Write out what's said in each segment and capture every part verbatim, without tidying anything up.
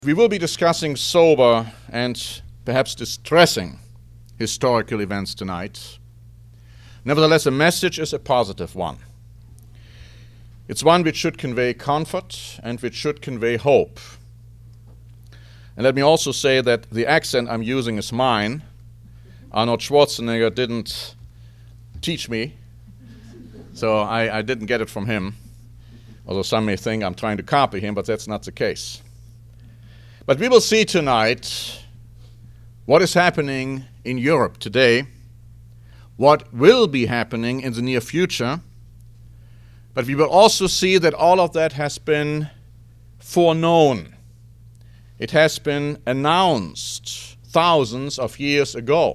We will be discussing sober and perhaps distressing historical events tonight. Nevertheless, the message is a positive one. It's one which should convey comfort and which should convey hope. And let me also say that the accent I'm using is mine. Arnold Schwarzenegger didn't teach me, so I, I didn't get it from him. Although some may think I'm trying to copy him, but that's not the case. But we will see tonight what is happening in Europe today, what will be happening in the near future, but we will also see that all of that has been foreknown. It has been announced thousands of years ago.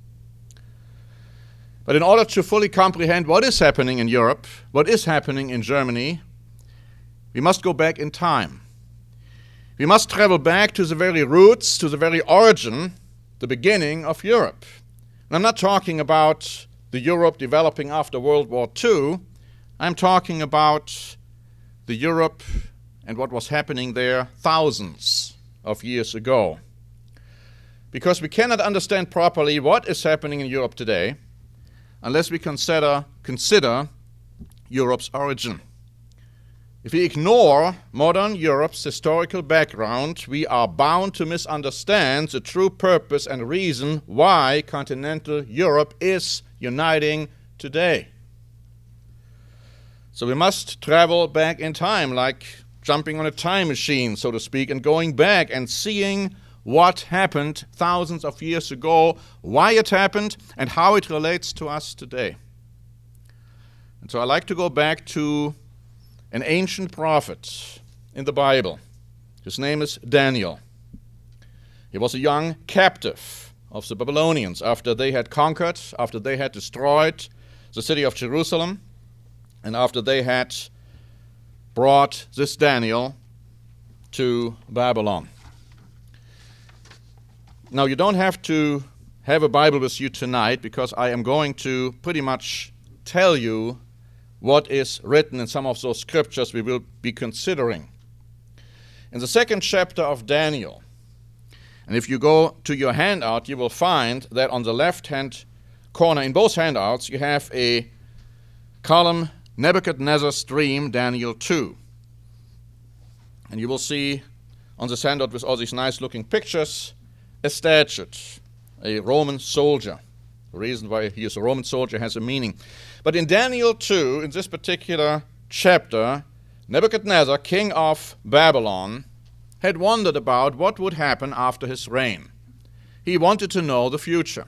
But in order to fully comprehend what is happening in Europe, what is happening in Germany, we must go back in time. We must travel back to the very roots, to the very origin, the beginning of Europe. And I'm not talking about the Europe developing after World War Two. I'm talking about the Europe and what was happening there thousands of years ago. Because we cannot understand properly what is happening in Europe today unless we consider, consider Europe's origin. If we ignore modern Europe's historical background, we are bound to misunderstand the true purpose and reason why continental Europe is uniting today. So we must travel back in time, like jumping on a time machine, so to speak, and going back and seeing what happened thousands of years ago, why it happened, and how it relates to us today. And so I like to go back to an ancient prophet in the Bible. His name is Daniel. He was a young captive of the Babylonians after they had conquered, after they had destroyed the city of Jerusalem, and after they had brought this Daniel to Babylon. Now, you don't have to have a Bible with you tonight, because I am going to pretty much tell you what is written in some of those scriptures we will be considering. In the second chapter of Daniel, and if you go to your handout, you will find that on the left-hand corner in both handouts you have a column, Nebuchadnezzar's Dream, Daniel two. And you will see on this handout with all these nice-looking pictures a statue, a Roman soldier. The reason why he is a Roman soldier has a meaning. But in Daniel two, in this particular chapter, Nebuchadnezzar, king of Babylon, had wondered about what would happen after his reign. He wanted to know the future.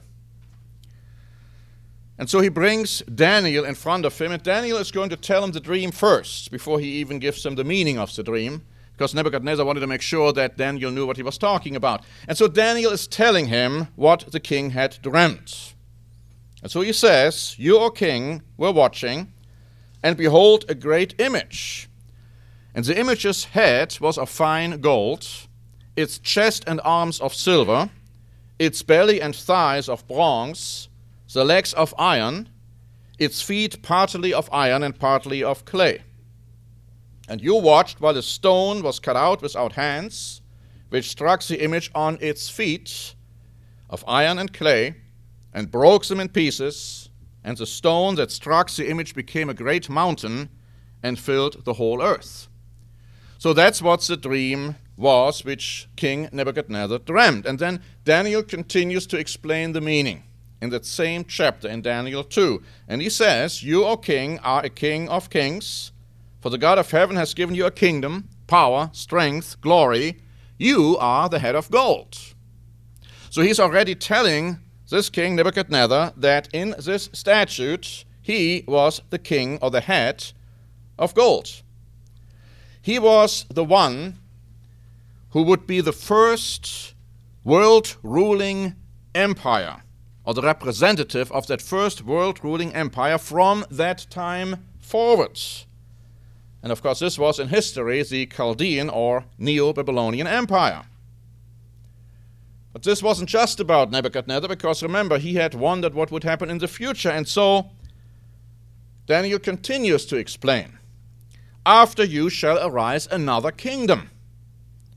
And so he brings Daniel in front of him, and Daniel is going to tell him the dream first, before he even gives him the meaning of the dream, because Nebuchadnezzar wanted to make sure that Daniel knew what he was talking about. And so Daniel is telling him what the king had dreamt. And so he says, "You, O king, were watching, and behold a great image. And the image's head was of fine gold, its chest and arms of silver, its belly and thighs of bronze, the legs of iron, its feet partly of iron and partly of clay. And you watched while a stone was cut out without hands, which struck the image on its feet of iron and clay, and broke them in pieces, and the stone that struck the image became a great mountain and filled the whole earth." So that's what the dream was which King Nebuchadnezzar dreamt. And then Daniel continues to explain the meaning in that same chapter in Daniel two. And he says, "You, O king, are a king of kings, for the God of heaven has given you a kingdom, power, strength, glory. You are the head of gold." So he's already telling this king Nebuchadnezzar that in this statute he was the king or the head of gold. He was the one who would be the first world-ruling empire, or the representative of that first world-ruling empire from that time forward. And of course this was in history the Chaldean or Neo-Babylonian Empire. But this wasn't just about Nebuchadnezzar, because remember, he had wondered what would happen in the future. And so Daniel continues to explain. After you shall arise another kingdom,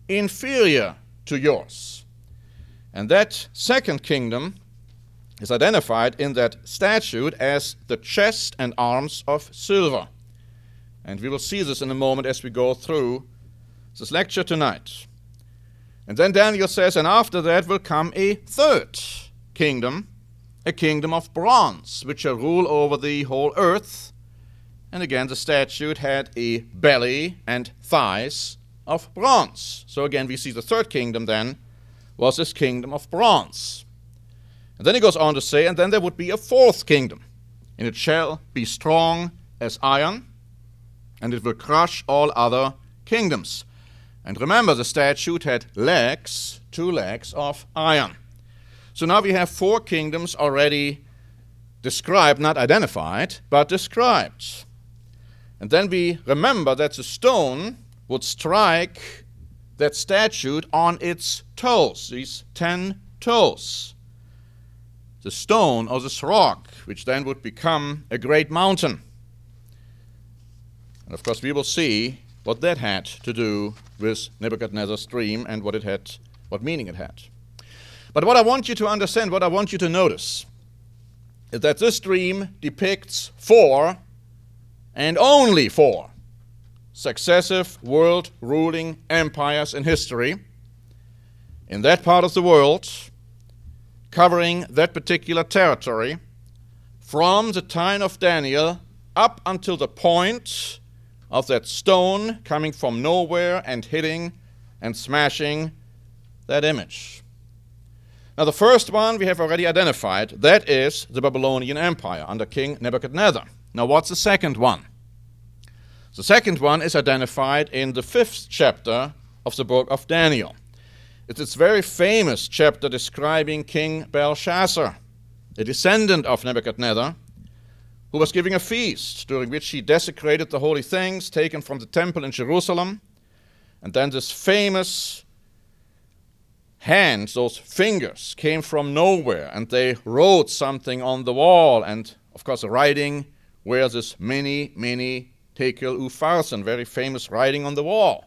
inferior to yours. And that second kingdom is identified in that statute as the chest and arms of silver. And we will see this in a moment as we go through this lecture tonight. And then Daniel says, and after that will come a third kingdom, a kingdom of bronze, which shall rule over the whole earth. And again, the statute had a belly and thighs of bronze. So again, we see the third kingdom then was this kingdom of bronze. And then he goes on to say, and then there would be a fourth kingdom, and it shall be strong as iron, and it will crush all other kingdoms. And remember, the statute had legs, two legs of iron. So now we have four kingdoms already described, not identified, but described. And then we remember that the stone would strike that statute on its toes, these ten toes. The stone or this rock, which then would become a great mountain. And of course, we will see what that had to do with Nebuchadnezzar's dream and what it had, what meaning it had. But what I want you to understand, what I want you to notice, is that this dream depicts four, and only four, successive world-ruling empires in history in that part of the world, covering that particular territory from the time of Daniel up until the point of that stone coming from nowhere and hitting and smashing that image. Now, the first one we have already identified. That is the Babylonian Empire under King Nebuchadnezzar. Now, what's the second one? The second one is identified in the fifth chapter of the book of Daniel. It's this very famous chapter describing King Belshazzar, a descendant of Nebuchadnezzar, who was giving a feast during which he desecrated the holy things taken from the temple in Jerusalem. And then this famous hands, those fingers, came from nowhere, and they wrote something on the wall. And, of course, the writing were this mene, mene, tekel, upharsin, very famous writing on the wall.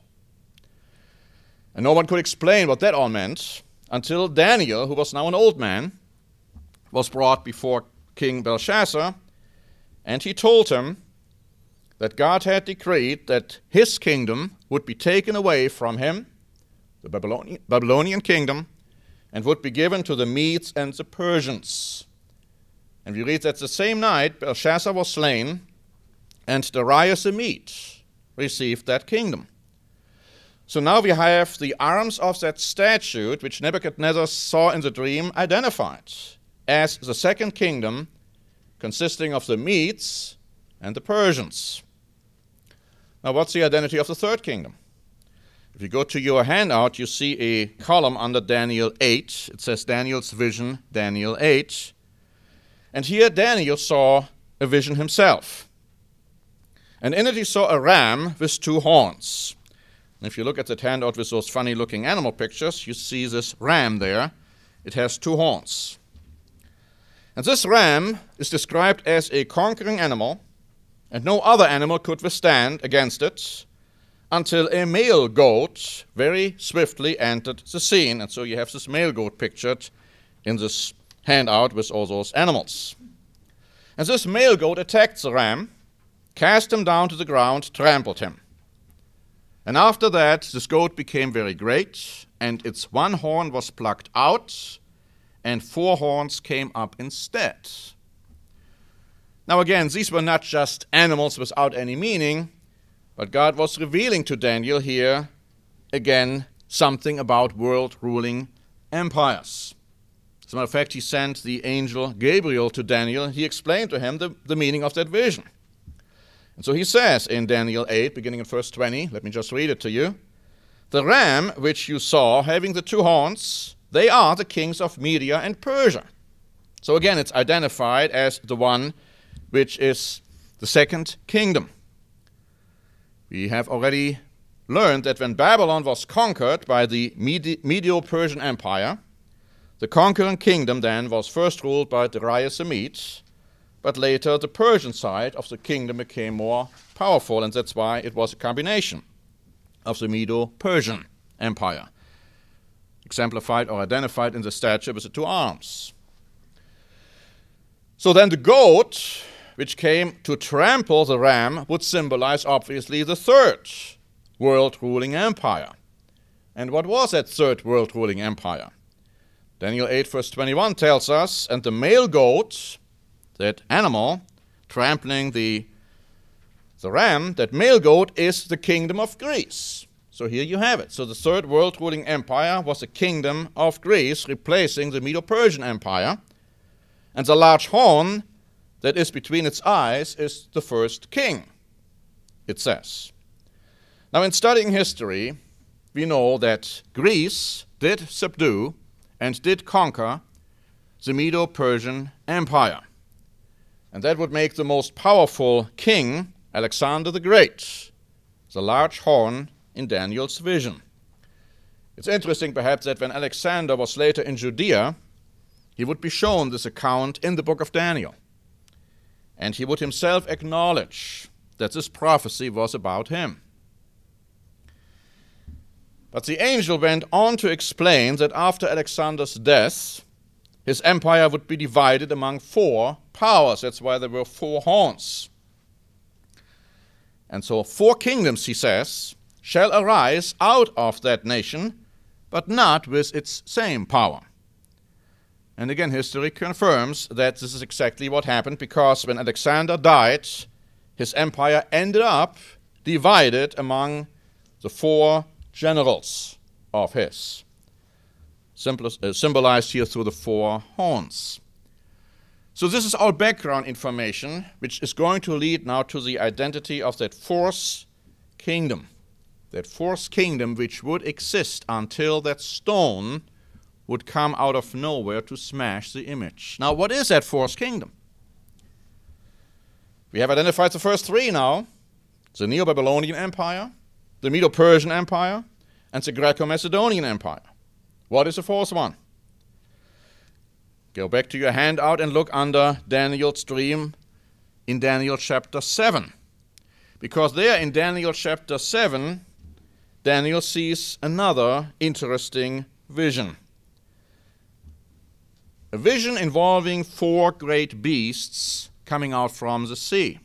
And no one could explain what that all meant until Daniel, who was now an old man, was brought before King Belshazzar, and he told him that God had decreed that his kingdom would be taken away from him, the Babylonian, Babylonian kingdom, and would be given to the Medes and the Persians. And we read that the same night Belshazzar was slain, and Darius the Mede received that kingdom. So now we have the arms of that statute, which Nebuchadnezzar saw in the dream, identified as the second kingdom, consisting of the Medes and the Persians. Now, what's the identity of the third kingdom? If you go to your handout, you see a column under Daniel eight. It says Daniel's vision, Daniel eight. And here Daniel saw a vision himself. And in it he saw a ram with two horns. And if you look at that handout with those funny-looking animal pictures, you see this ram there. It has two horns. And this ram is described as a conquering animal, and no other animal could withstand against it until a male goat very swiftly entered the scene. And so you have this male goat pictured in this handout with all those animals. And this male goat attacked the ram, cast him down to the ground, trampled him. And after that, this goat became very great, and its one horn was plucked out, and four horns came up instead. Now again, these were not just animals without any meaning, but God was revealing to Daniel here, again, something about world-ruling empires. As a matter of fact, he sent the angel Gabriel to Daniel. He explained to him the, the meaning of that vision. And so he says in Daniel eight, beginning in verse twenty, let me just read it to you. The ram which you saw having the two horns, they are the kings of Media and Persia. So again, it's identified as the one which is the second kingdom. We have already learned that when Babylon was conquered by the Medi- Medo-Persian Empire, the conquering kingdom then was first ruled by Darius the Mede, but later the Persian side of the kingdom became more powerful, and that's why it was a combination of the Medo-Persian. empire, exemplified or identified in the statue with the two arms. So then the goat, which came to trample the ram, would symbolize, obviously, the third world-ruling empire. And what was that third world-ruling empire? Daniel eight, verse twenty-one tells us, and the male goat, that animal, trampling the, the ram, that male goat is the kingdom of Greece. So here you have it. So the third world-ruling empire was the kingdom of Greece, replacing the Medo-Persian Empire. And the large horn that is between its eyes is the first king, it says. Now, in studying history, we know that Greece did subdue and did conquer the Medo-Persian Empire. And that would make the most powerful king Alexander the Great, the large horn in Daniel's vision. It's interesting, perhaps, that when Alexander was later in Judea, he would be shown this account in the book of Daniel. And he would himself acknowledge that this prophecy was about him. But the angel went on to explain that after Alexander's death, his empire would be divided among four powers. That's why there were four horns. And so four kingdoms, he says, shall arise out of that nation, but not with its same power. And again, history confirms that this is exactly what happened, because when Alexander died, his empire ended up divided among the four generals of his, symbolized here through the four horns. So this is all background information, which is going to lead now to the identity of that fourth kingdom, that fourth kingdom which would exist until that stone would come out of nowhere to smash the image. Now, what is that fourth kingdom? We have identified the first three now: the Neo-Babylonian Empire, the Medo-Persian Empire, and the Greco-Macedonian Empire. What is the fourth one? Go back to your handout and look under Daniel's dream in Daniel chapter seven. Because there in Daniel chapter seven, Daniel sees another interesting vision. A vision involving four great beasts coming out from the sea.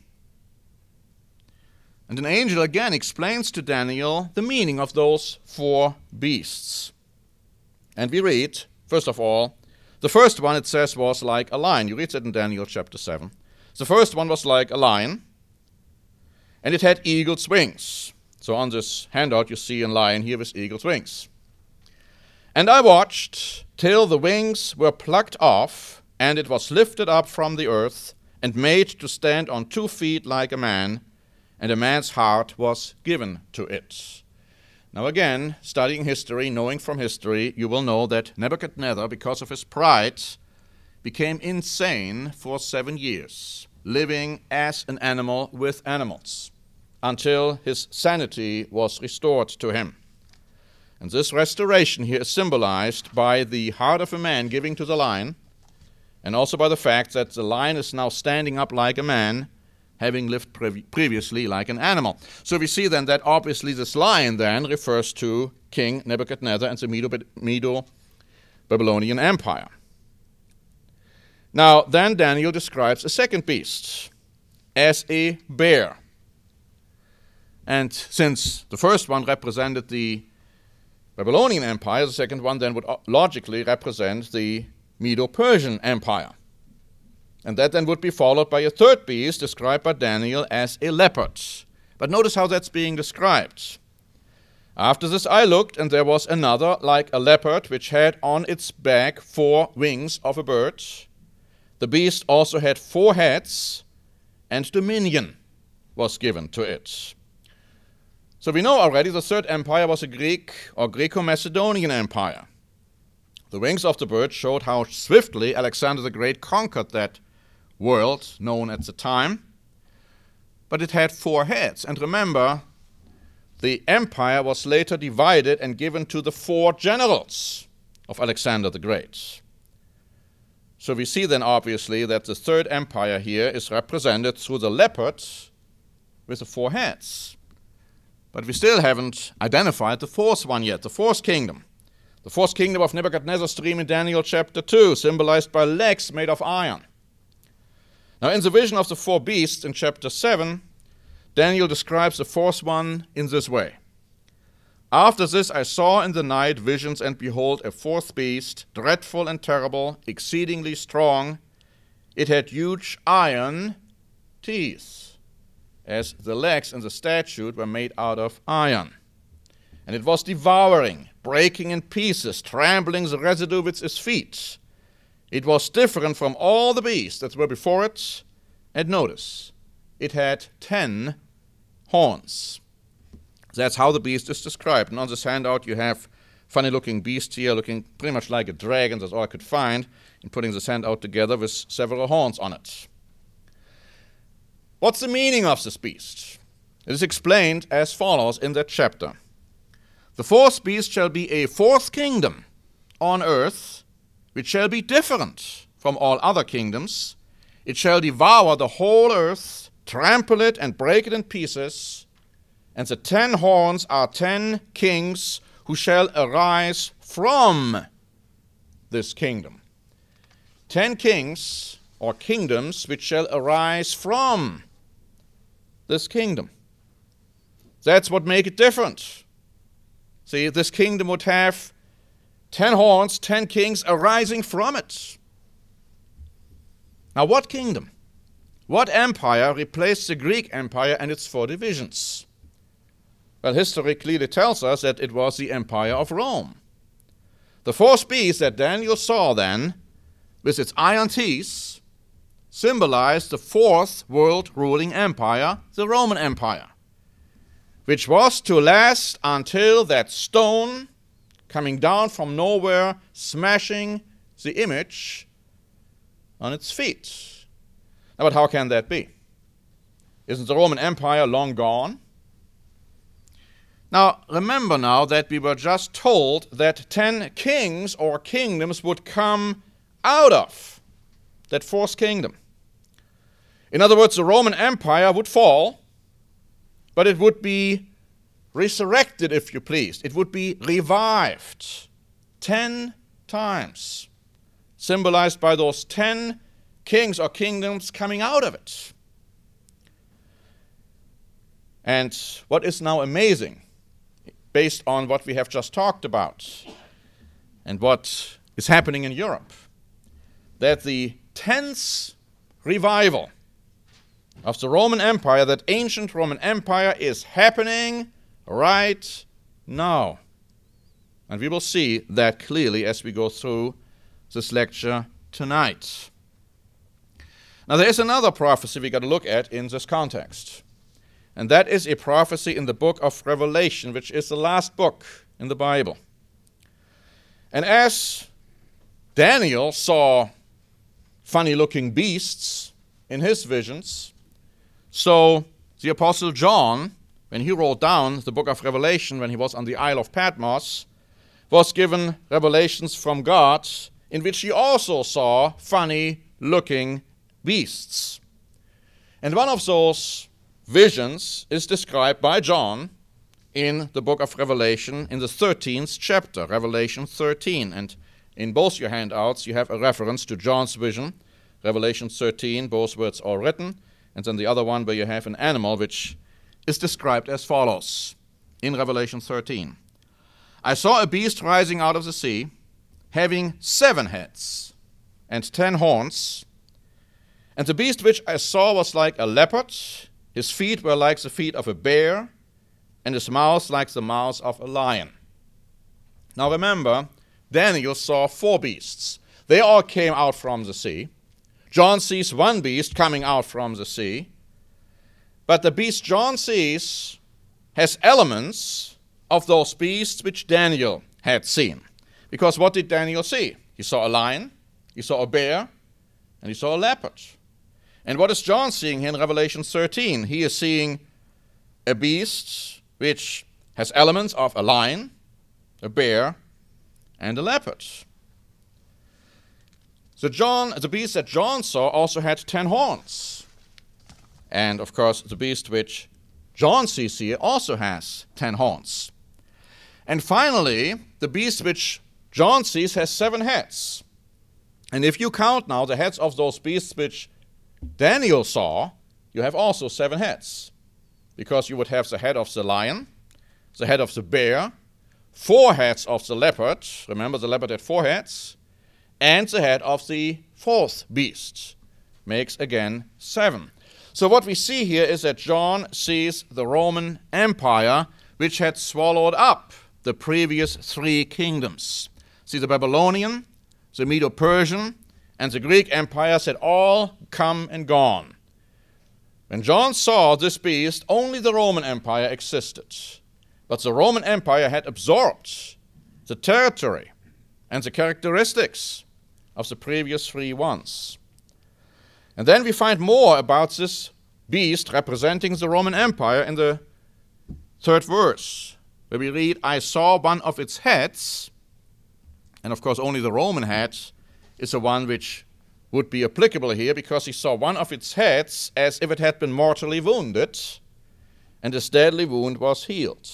And an angel again explains to Daniel the meaning of those four beasts. And we read, first of all, the first one, it says, was like a lion. You read that in Daniel chapter seven. The first one was like a lion, and it had eagle's wings. So on this handout you see a lion here with eagle's wings. And I watched till the wings were plucked off, and it was lifted up from the earth, and made to stand on two feet like a man, and a man's heart was given to it. Now again, studying history, knowing from history, you will know that Nebuchadnezzar, because of his pride, became insane for seven years, living as an animal with animals, until his sanity was restored to him. And this restoration here is symbolized by the heart of a man giving to the lion, and also by the fact that the lion is now standing up like a man, having lived previ- previously like an animal. So we see then that obviously this lion then refers to King Nebuchadnezzar and the Medo- Medo-Babylonian Empire. Now then Daniel describes a second beast as a bear. And since the first one represented the Babylonian Empire, the second one then would logically represent the Medo-Persian Empire. And that then would be followed by a third beast described by Daniel as a leopard. But notice how that's being described. After this I looked, and there was another like a leopard, which had on its back four wings of a bird. The beast also had four heads, and dominion was given to it. So we know already the third empire was a Greek or Greco-Macedonian empire. The wings of the bird showed how swiftly Alexander the Great conquered that world known at the time. But it had four heads. And remember, the empire was later divided and given to the four generals of Alexander the Great. So we see then obviously that the third empire here is represented through the leopard with the four heads. But we still haven't identified the fourth one yet, the fourth kingdom. The fourth kingdom of Nebuchadnezzar's dream in Daniel chapter two, symbolized by legs made of iron. Now, in the vision of the four beasts in chapter seven, Daniel describes the fourth one in this way. After this I saw in the night visions, and behold, a fourth beast, dreadful and terrible, exceedingly strong. It had huge iron teeth, as the legs in the statue were made out of iron. And it was devouring, breaking in pieces, trampling the residue with its feet. It was different from all the beasts that were before it. And notice, it had ten horns. That's how the beast is described. And on this handout you have funny-looking beast here, looking pretty much like a dragon. That's all I could find in putting this handout together with several horns on it. What's the meaning of this beast? It is explained as follows in that chapter. The fourth beast shall be a fourth kingdom on earth, which shall be different from all other kingdoms. It shall devour the whole earth, trample it, and break it in pieces. And the ten horns are ten kings who shall arise from this kingdom. Ten kings, or kingdoms, which shall arise from this kingdom. That's what makes it different. See, this kingdom would have ten horns, ten kings arising from it. Now, what kingdom? What empire replaced the Greek Empire and its four divisions? Well, history clearly tells us that it was the Empire of Rome. The fourth beast that Daniel saw then, with its iron teeth, symbolized the fourth world ruling empire, the Roman Empire, which was to last until that stone coming down from nowhere, smashing the image on its feet. Now, but how can that be? Isn't the Roman Empire long gone? Now, remember now that we were just told that ten kings or kingdoms would come out of that fourth kingdom. In other words, the Roman Empire would fall, but it would be resurrected, if you please. It would be revived ten times, symbolized by those ten kings or kingdoms coming out of it. And what is now amazing, based on what we have just talked about and what is happening in Europe, that the tenth revival of the Roman Empire, that ancient Roman Empire, is happening right now. And we will see that clearly as we go through this lecture tonight. Now, there is another prophecy we got to look at in this context. And that is a prophecy in the book of Revelation, which is the last book in the Bible. And as Daniel saw funny-looking beasts in his visions, so the Apostle John, when he wrote down the book of Revelation when he was on the Isle of Patmos, was given revelations from God in which he also saw funny-looking beasts. And one of those visions is described by John in the book of Revelation in the thirteenth chapter, Revelation thirteen. And in both your handouts you have a reference to John's vision, Revelation thirteen, both words are written, and then the other one where you have an animal which is described as follows in Revelation thirteen. I saw a beast rising out of the sea, having seven heads and ten horns. And the beast which I saw was like a leopard. His feet were like the feet of a bear, and his mouth like the mouth of a lion. Now remember, Daniel saw four beasts. They all came out from the sea. John sees one beast coming out from the sea. But the beast John sees has elements of those beasts which Daniel had seen. Because what did Daniel see? He saw a lion, he saw a bear, and he saw a leopard. And what is John seeing here in Revelation thirteen? He is seeing a beast which has elements of a lion, a bear, and a leopard. So John, the beast that John saw also had ten horns. And of course, the beast which John sees here also has ten horns. And finally, the beast which John sees has seven heads. And if you count now the heads of those beasts which Daniel saw, you have also seven heads. Because you would have the head of the lion, the head of the bear, four heads of the leopard, remember the leopard had four heads, and the head of the fourth beast, makes again seven. So what we see here is that John sees the Roman Empire, which had swallowed up the previous three kingdoms. See, the Babylonian, the Medo-Persian, and the Greek empires had all come and gone. When John saw this beast, only the Roman Empire existed. But the Roman Empire had absorbed the territory and the characteristics of the previous three ones. And then we find more about this beast representing the Roman Empire in the third verse, where we read, I saw one of its heads, and of course only the Roman head is the one which would be applicable here, because he saw one of its heads as if it had been mortally wounded, and this deadly wound was healed.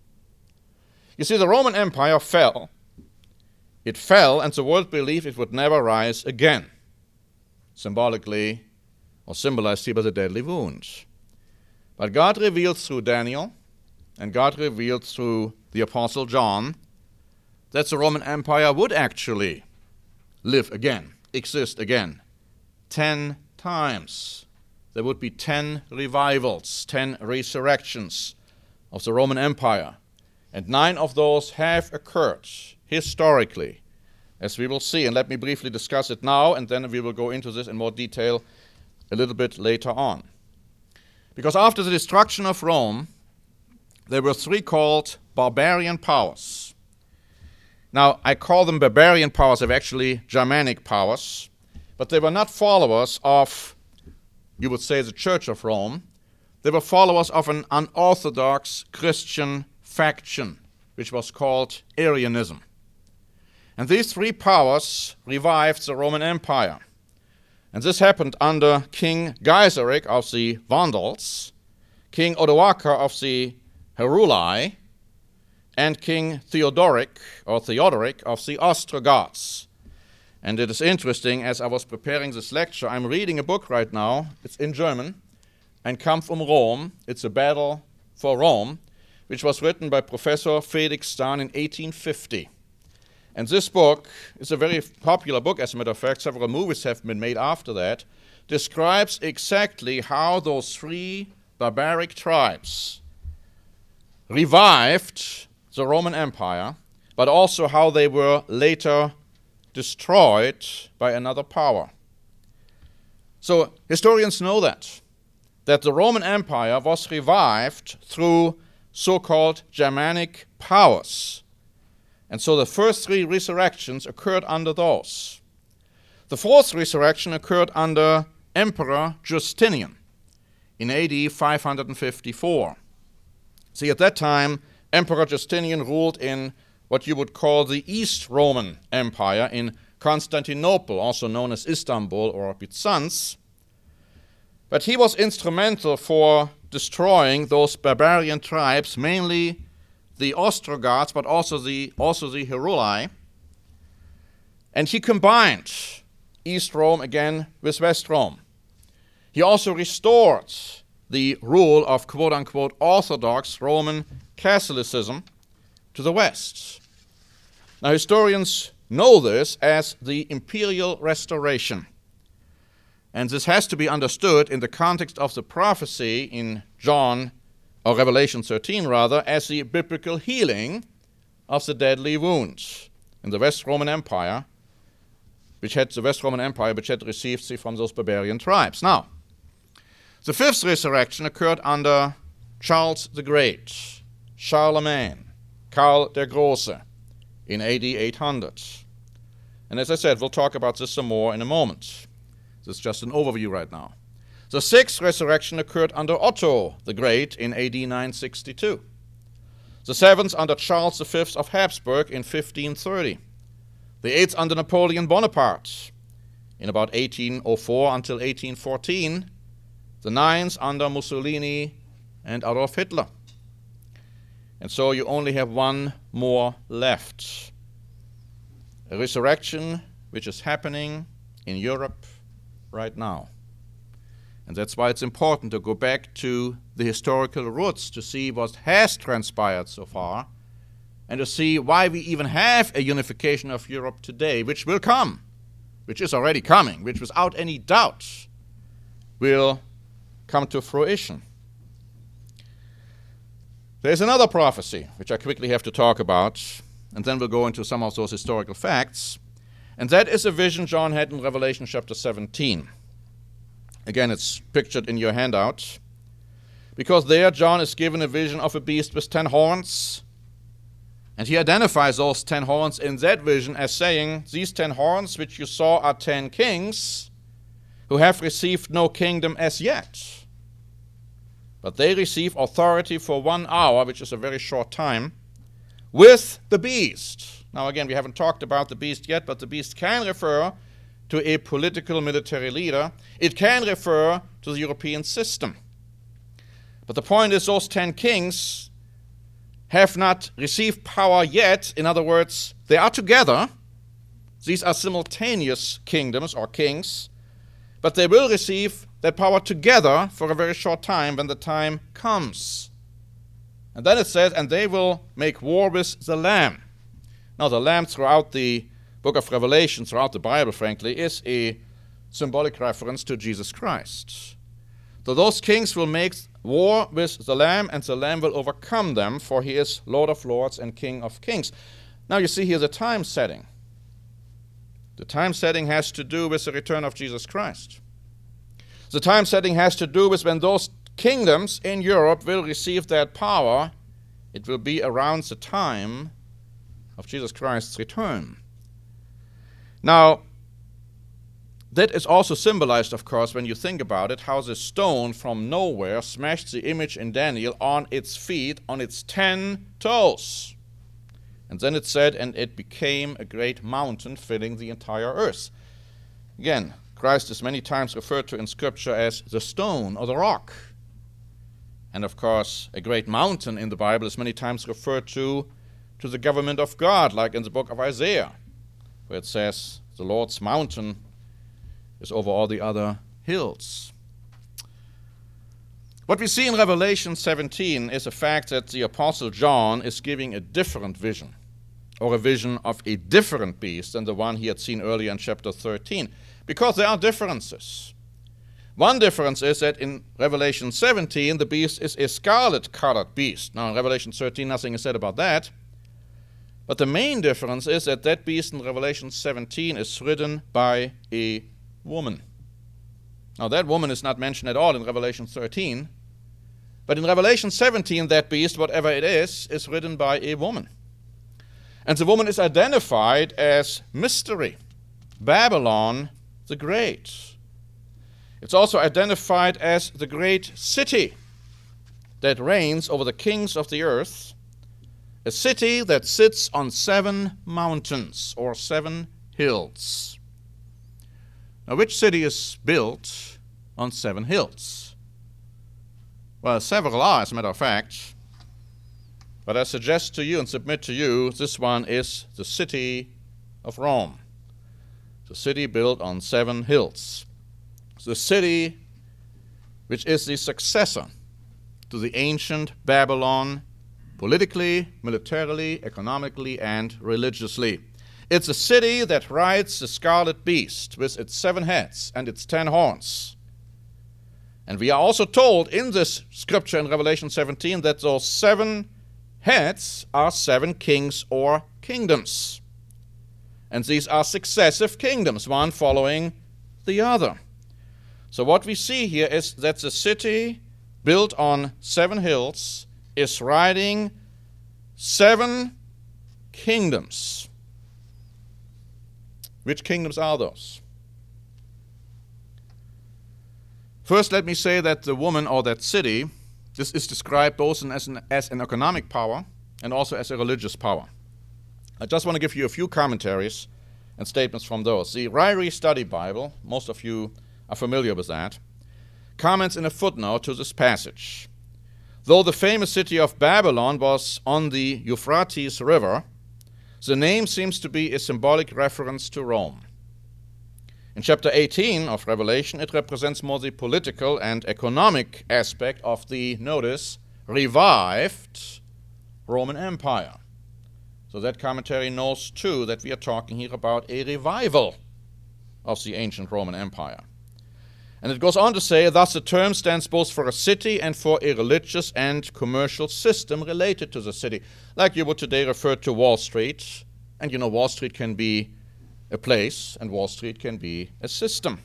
You see, the Roman Empire fell. It fell, and the world believed it would never rise again, symbolically or symbolized here by the deadly wound. But God revealed through Daniel, and God revealed through the Apostle John, that the Roman Empire would actually live again, exist again, ten times. There would be ten revivals, ten resurrections of the Roman Empire, and nine of those have occurred historically, as we will see. And let me briefly discuss it now, and then we will go into this in more detail a little bit later on. Because after the destruction of Rome, there were three called barbarian powers. Now, I call them barbarian powers. They were actually Germanic powers, but they were not followers of, you would say, the Church of Rome. They were followers of an unorthodox Christian faction, which was called Arianism. And these three powers revived the Roman Empire. And this happened under King Gaiseric of the Vandals, King Odoacer of the Heruli, and King Theodoric, or Theodoric, of the Ostrogoths. And it is interesting, as I was preparing this lecture, I'm reading a book right now. It's in German, Ein Kampf um Rom. It's a battle for Rome, which was written by Professor Felix Stahn in eighteen fifty. And this book is a very popular book, as a matter of fact. Several movies have been made after that. Describes exactly how those three barbaric tribes revived the Roman Empire, but also how they were later destroyed by another power. So historians know that, that the Roman Empire was revived through so-called Germanic powers. And so the first three resurrections occurred under those. The fourth resurrection occurred under Emperor Justinian in A D five fifty-four. See, at that time, Emperor Justinian ruled in what you would call the East Roman Empire in Constantinople, also known as Istanbul or Byzance. But he was instrumental for destroying those barbarian tribes, mainly the Ostrogoths, but also the, also the Heruli. And he combined East Rome again with West Rome. He also restored the rule of quote-unquote Orthodox Roman Catholicism to the West. Now, historians know this as the Imperial Restoration. And this has to be understood in the context of the prophecy in John, or Revelation thirteen rather, as the biblical healing of the deadly wounds in the West Roman Empire, which had the West Roman Empire, which had received see, from those barbarian tribes. Now, the fifth resurrection occurred under Charles the Great, Charlemagne, Karl der Große, in A D eight hundred. And as I said, we'll talk about this some more in a moment. This is just an overview right now. The sixth resurrection occurred under Otto the Great in A D nine sixty-two. The seventh under Charles the Fifth of Habsburg in fifteen thirty. The eighth under Napoleon Bonaparte in about eighteen oh four until eighteen fourteen. The ninth under Mussolini and Adolf Hitler. And so you only have one more left. A resurrection which is happening in Europe right now. And that's why it's important to go back to the historical roots to see what has transpired so far and to see why we even have a unification of Europe today, which will come, which is already coming, which without any doubt will come to fruition. There's another prophecy, which I quickly have to talk about, and then we'll go into some of those historical facts. And that is a vision John had in Revelation chapter seventeen. Again, it's pictured in your handout. Because there John is given a vision of a beast with ten horns. And he identifies those ten horns in that vision as saying, these ten horns which you saw are ten kings who have received no kingdom as yet. But they receive authority for one hour, which is a very short time, with the beast. Now again, we haven't talked about the beast yet, but the beast can refer to a political military leader. It can refer to the European system. But the point is, those ten kings have not received power yet. In other words, they are together. These are simultaneous kingdoms or kings, but they will receive that power together for a very short time when the time comes. And then it says, and they will make war with the Lamb. Now, the Lamb throughout the book of Revelation, throughout the Bible, frankly, is a symbolic reference to Jesus Christ. So those kings will make war with the Lamb, and the Lamb will overcome them, for he is Lord of lords and King of kings. Now, you see here the time setting. The time setting has to do with the return of Jesus Christ. The time setting has to do with when those kingdoms in Europe will receive that power. It will be around the time of Jesus Christ's return. Now, that is also symbolized, of course, when you think about it, how the stone from nowhere smashed the image in Daniel on its feet, on its ten toes. And then it said, and it became a great mountain filling the entire earth. Again, Christ is many times referred to in Scripture as the stone or the rock. And of course, a great mountain in the Bible is many times referred to to the government of God, like in the book of Isaiah, where it says, the Lord's mountain is over all the other hills. What we see in Revelation seventeen is the fact that the Apostle John is giving a different vision, or a vision of a different beast than the one he had seen earlier in chapter thirteen, because there are differences. One difference is that in Revelation seventeen, the beast is a scarlet-colored beast. Now, in Revelation thirteen, nothing is said about that. But the main difference is that that beast in Revelation seventeen is ridden by a woman. Now, that woman is not mentioned at all in Revelation thirteen. But in Revelation seventeen, that beast, whatever it is, is ridden by a woman. And the woman is identified as Mystery, Babylon the Great. It's also identified as the great city that reigns over the kings of the earth, a city that sits on seven mountains or seven hills. Now, which city is built on seven hills? Well, several are, as a matter of fact. But I suggest to you and submit to you, this one is the city of Rome. The city built on seven hills. The city which is the successor to the ancient Babylon, politically, militarily, economically, and religiously. It's a city that rides the scarlet beast with its seven heads and its ten horns. And we are also told in this scripture in Revelation seventeen that those seven heads are seven kings or kingdoms. And these are successive kingdoms, one following the other. So what we see here is that the city built on seven hills is riding seven kingdoms. Which kingdoms are those? First, let me say that the woman or that city, this is described both as an, as an economic power and also as a religious power. I just want to give you a few commentaries and statements from those. The Ryrie Study Bible, most of you are familiar with that, comments in a footnote to this passage. Though the famous city of Babylon was on the Euphrates River, the name seems to be a symbolic reference to Rome. In chapter eighteen of Revelation, it represents more the political and economic aspect of the, notice, revived Roman Empire. So that commentary knows too that we are talking here about a revival of the ancient Roman Empire. And it goes on to say, thus the term stands both for a city and for a religious and commercial system related to the city. Like you would today refer to Wall Street, and you know Wall Street can be a place, and Wall Street can be a system.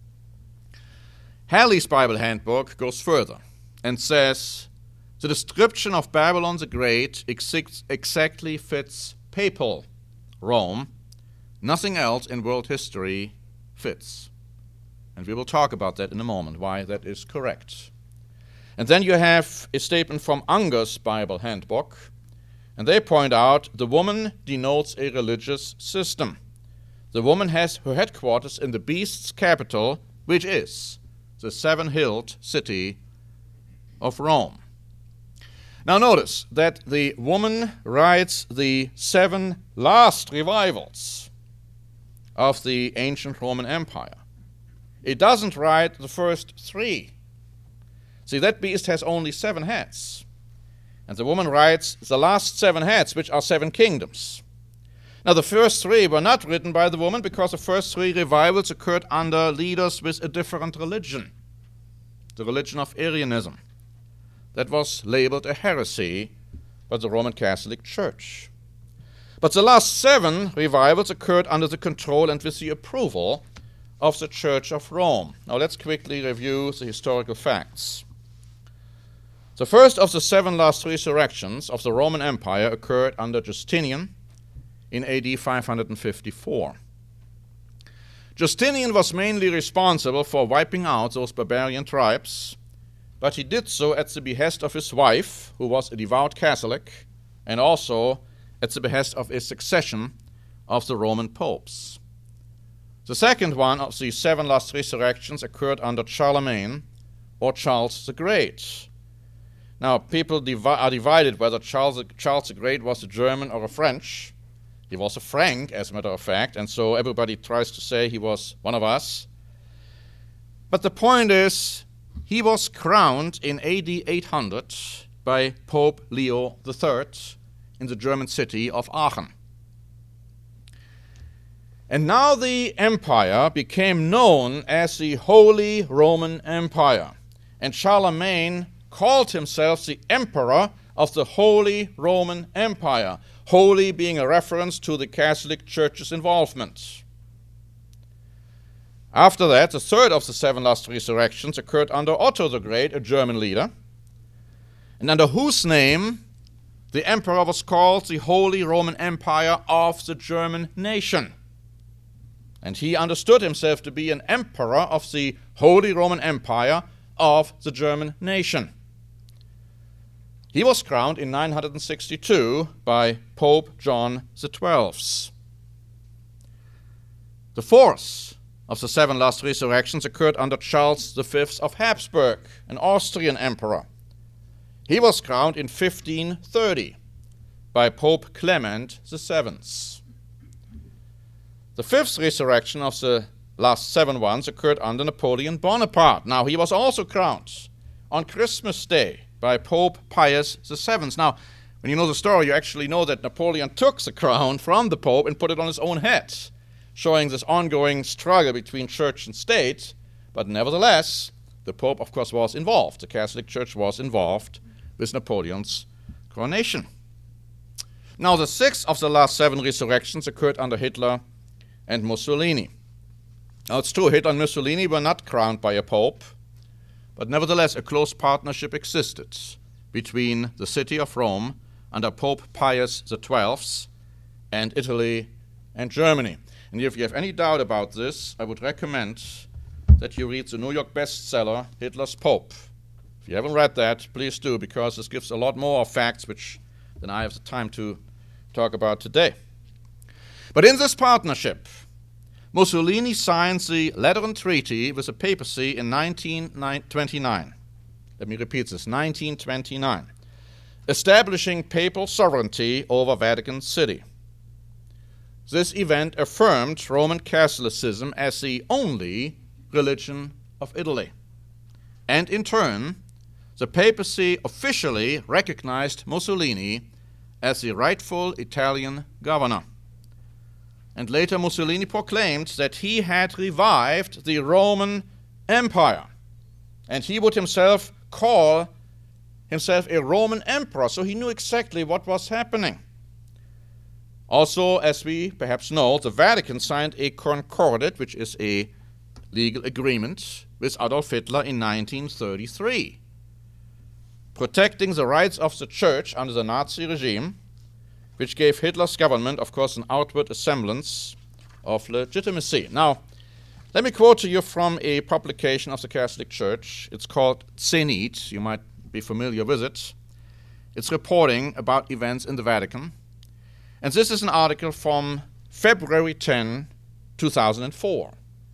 Halley's Bible Handbook goes further and says, the description of Babylon the Great ex- exactly fits papal Rome. Nothing else in world history fits. And we will talk about that in a moment, why that is correct. And then you have a statement from Unger's Bible Handbook, and they point out the woman denotes a religious system. The woman has her headquarters in the beast's capital, which is the seven-hilled city of Rome. Now notice that the woman writes the seven last revivals of the ancient Roman Empire. It doesn't write the first three. See, that beast has only seven heads. And the woman writes the last seven heads, which are seven kingdoms. Now, the first three were not written by the woman because the first three revivals occurred under leaders with a different religion, the religion of Arianism. That was labeled a heresy by the Roman Catholic Church. But the last seven revivals occurred under the control and with the approval of the Church of Rome. Now let's quickly review the historical facts. The first of the seven last resurrections of the Roman Empire occurred under Justinian in A D five fifty-four. Justinian was mainly responsible for wiping out those barbarian tribes, but he did so at the behest of his wife, who was a devout Catholic, and also at the behest of a succession of the Roman popes. The second one of the seven last resurrections occurred under Charlemagne or Charles the Great. Now, people divi- are divided whether Charles, Charles the Great was a German or a French. He was a Frank, as a matter of fact, and so everybody tries to say he was one of us. But the point is, he was crowned in A D eight hundred by Pope Leo the Third in the German city of Aachen. And now the empire became known as the Holy Roman Empire. And Charlemagne called himself the Emperor of the Holy Roman Empire, holy being a reference to the Catholic Church's involvement. After that, the third of the seven last resurrections occurred under Otto the Great, a German leader, and under whose name the emperor was called the Holy Roman Empire of the German nation. And he understood himself to be an emperor of the Holy Roman Empire of the German nation. He was crowned in nine sixty-two by Pope John the Twelfth. The fourth of the seven last resurrections occurred under Charles the Fifth of Habsburg, an Austrian emperor. He was crowned in fifteen thirty by Pope Clement the Seventh. The fifth resurrection of the last seven ones occurred under Napoleon Bonaparte. Now, he was also crowned on Christmas Day by Pope Pius the Seventh. Now, when you know the story, you actually know that Napoleon took the crown from the Pope and put it on his own head, showing this ongoing struggle between church and state. But nevertheless, the Pope, of course, was involved. The Catholic Church was involved with Napoleon's coronation. Now, the sixth of the last seven resurrections occurred under Hitler and Mussolini. Now, it's true, Hitler and Mussolini were not crowned by a pope, but nevertheless a close partnership existed between the city of Rome under Pope Pius the Twelfth and Italy and Germany. And if you have any doubt about this, I would recommend that you read the New York bestseller, Hitler's Pope. If you haven't read that, please do, because this gives a lot more facts which than I have the time to talk about today. But in this partnership, Mussolini signs the Lateran Treaty with the papacy in nineteen twenty-nine. Let me repeat this, nineteen twenty-nine, establishing papal sovereignty over Vatican City. This event affirmed Roman Catholicism as the only religion of Italy. And in turn, the papacy officially recognized Mussolini as the rightful Italian governor. And later Mussolini proclaimed that he had revived the Roman Empire, and he would himself call himself a Roman emperor, so he knew exactly what was happening. Also, as we perhaps know, the Vatican signed a concordat, which is a legal agreement, with Adolf Hitler in nineteen thirty-three, protecting the rights of the church under the Nazi regime, which gave Hitler's government, of course, an outward semblance of legitimacy. Now, let me quote to you from a publication of the Catholic Church. It's called Zenit. You might be familiar with it. It's reporting about events in the Vatican. And this is an article from February tenth, two thousand four.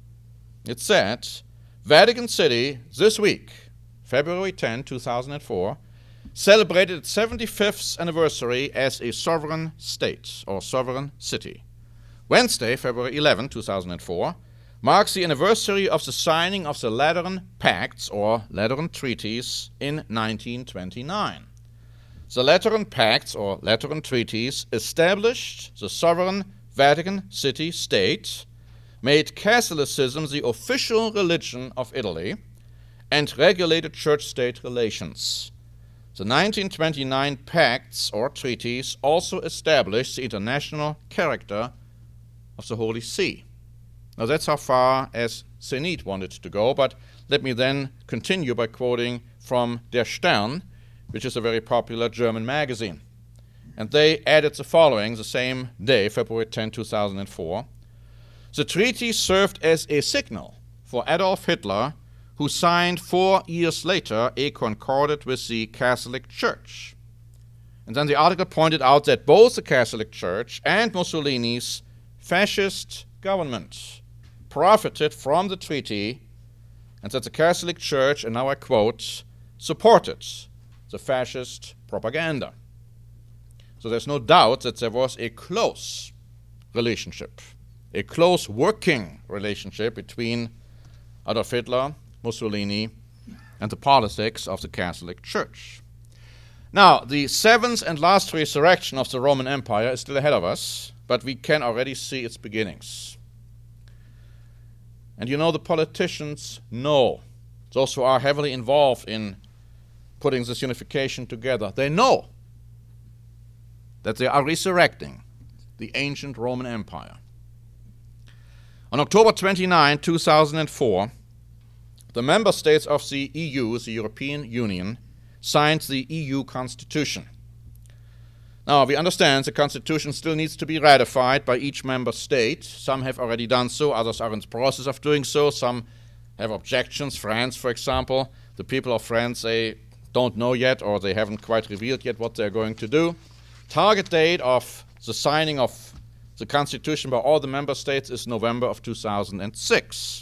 It said, Vatican City this week, February tenth, two thousand four, celebrated its seventy-fifth anniversary as a sovereign state or sovereign city. Wednesday, February eleventh, two thousand four, marks the anniversary of the signing of the Lateran Pacts or Lateran Treaties in nineteen twenty-nine. The Lateran Pacts or Lateran Treaties established the sovereign Vatican City state, made Catholicism the official religion of Italy, and regulated church-state relations. The nineteen twenty-nine Pacts or Treaties also established the international character of the Holy See. Now that's how far as Zenit wanted to go, but let me then continue by quoting from Der Stern, which is a very popular German magazine. And they added the following the same day, February tenth, two thousand four. The treaty served as a signal for Adolf Hitler, who signed four years later a concordat with the Catholic Church. And then the article pointed out that both the Catholic Church and Mussolini's fascist government profited from the treaty, and that the Catholic Church, and now I quote, supported the fascist propaganda. So there's no doubt that there was a close relationship, a close working relationship between Adolf Hitler, Mussolini, and the politics of the Catholic Church. Now, the seventh and last resurrection of the Roman Empire is still ahead of us, but we can already see its beginnings. And you know, the politicians know, those who are heavily involved in putting this unification together, they know that they are resurrecting the ancient Roman Empire. On October twenty-ninth, two thousand four, the member states of the E U, the European Union, signed the E U Constitution. Now, we understand the Constitution still needs to be ratified by each member state. Some have already done so, others are in the process of doing so. Some have objections. France, for example, the people of France, they don't know yet, or they haven't quite revealed yet what they're going to do. Target date of the signing of the Constitution by all the member states is November of two thousand six.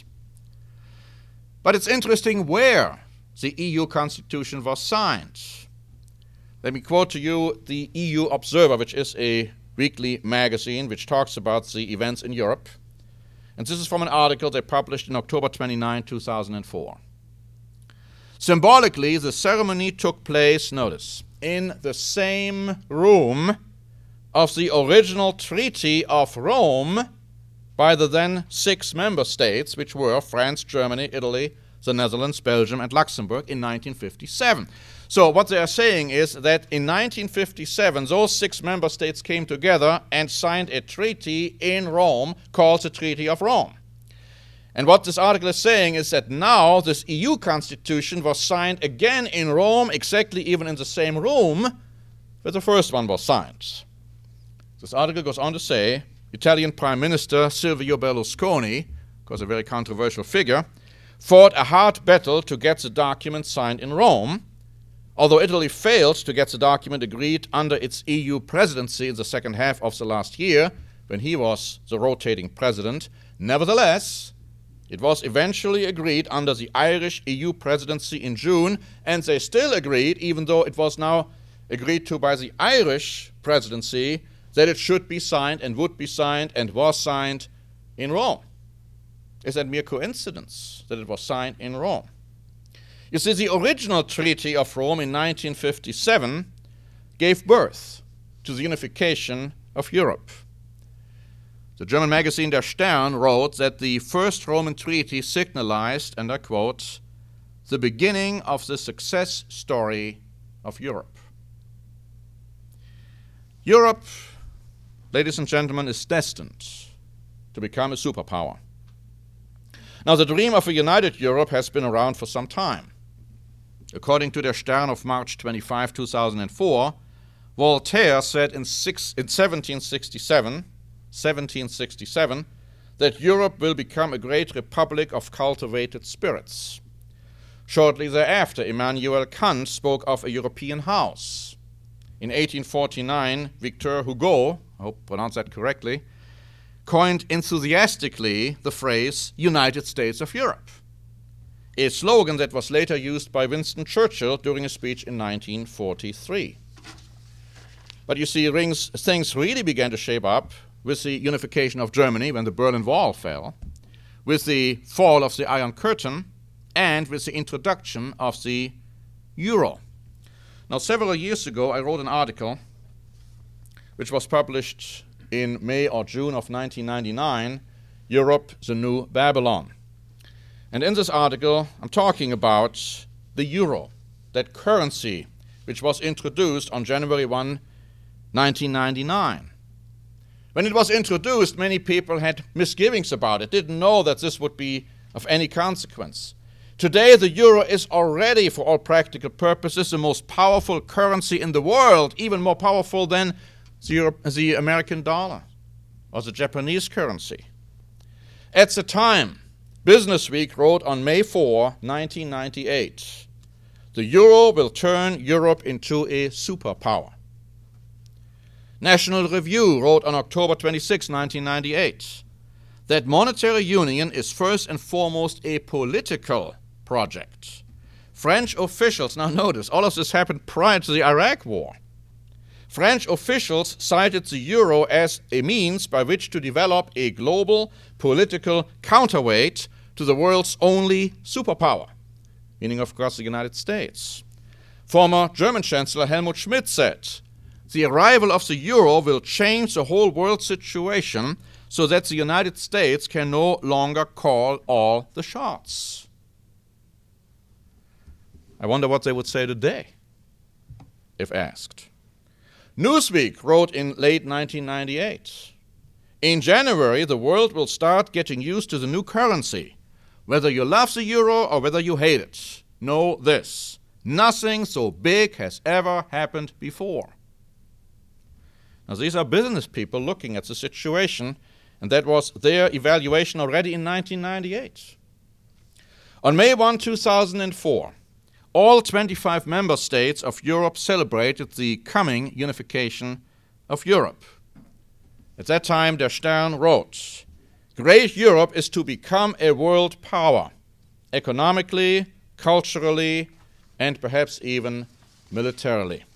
But it's interesting where the E U Constitution was signed. Let me quote to you the E U Observer, which is a weekly magazine which talks about the events in Europe. And this is from an article they published in October twenty-ninth, two thousand four. Symbolically, the ceremony took place, notice, in the same room of the original Treaty of Rome by the then six member states, which were France, Germany, Italy, the Netherlands, Belgium, and Luxembourg in nineteen fifty-seven. So what they are saying is that in nineteen fifty-seven, those six member states came together and signed a treaty in Rome called the Treaty of Rome. And what this article is saying is that now this E U Constitution was signed again in Rome, exactly even in the same room where the first one was signed. This article goes on to say, Italian Prime Minister Silvio Berlusconi, of course a very controversial figure, fought a hard battle to get the document signed in Rome. Although Italy failed to get the document agreed under its E U presidency in the second half of the last year, when he was the rotating president, nevertheless, It was eventually agreed under the Irish E U presidency in June, and they still agreed, even though it was now agreed to by the Irish presidency, that it should be signed and would be signed and was signed in Rome. Is that mere coincidence that it was signed in Rome? You see, the original Treaty of Rome in nineteen fifty-seven gave birth to the unification of Europe. The German magazine Der Stern wrote that the first Roman treaty signalized, and I quote, the beginning of the success story of Europe. Europe, ladies and gentlemen, is destined to become a superpower. Now, the dream of a united Europe has been around for some time. According to Der Stern of March twenty-fifth, two thousand four, Voltaire said in, six, in seventeen sixty-seven, seventeen sixty-seven that Europe will become a great republic of cultivated spirits. Shortly thereafter, Immanuel Kant spoke of a European house. In eighteen forty-nine, Victor Hugo, I hope I pronounced that correctly, coined enthusiastically the phrase United States of Europe, a slogan that was later used by Winston Churchill during a speech in nineteen forty-three. But you see, rings, things really began to shape up with the unification of Germany when the Berlin Wall fell, with the fall of the Iron Curtain, and with the introduction of the euro. Now, several years ago, I wrote an article which was published in May or June of nineteen ninety-nine, Europe, the New Babylon. And in this article, I'm talking about the euro, that currency which was introduced on January first, nineteen ninety-nine. When it was introduced, many people had misgivings about it, didn't know that this would be of any consequence. Today, the euro is already, for all practical purposes, the most powerful currency in the world, even more powerful than the, Euro- the American dollar or the Japanese currency. At the time, Business Week wrote on May fourth, nineteen ninety-eight, the euro will turn Europe into a superpower. National Review wrote on October twenty-sixth, nineteen ninety-eight, that monetary union is first and foremost a political project. French officials, now notice, all of this happened prior to the Iraq War. French officials cited the euro as a means by which to develop a global political counterweight to the world's only superpower, meaning, of course, the United States. Former German Chancellor Helmut Schmidt said, the arrival of the euro will change the whole world situation so that the United States can no longer call all the shots. I wonder what they would say today, if asked. Newsweek wrote in late nineteen ninety-eight, in January, the world will start getting used to the new currency. Whether you love the euro or whether you hate it, know this: nothing so big has ever happened before. Now, these are business people looking at the situation, and that was their evaluation already in nineteen ninety-eight. On May first, two thousand four, all twenty-five member states of Europe celebrated the coming unification of Europe. At that time, Der Stern wrote, great Europe is to become a world power, economically, culturally, and perhaps even militarily.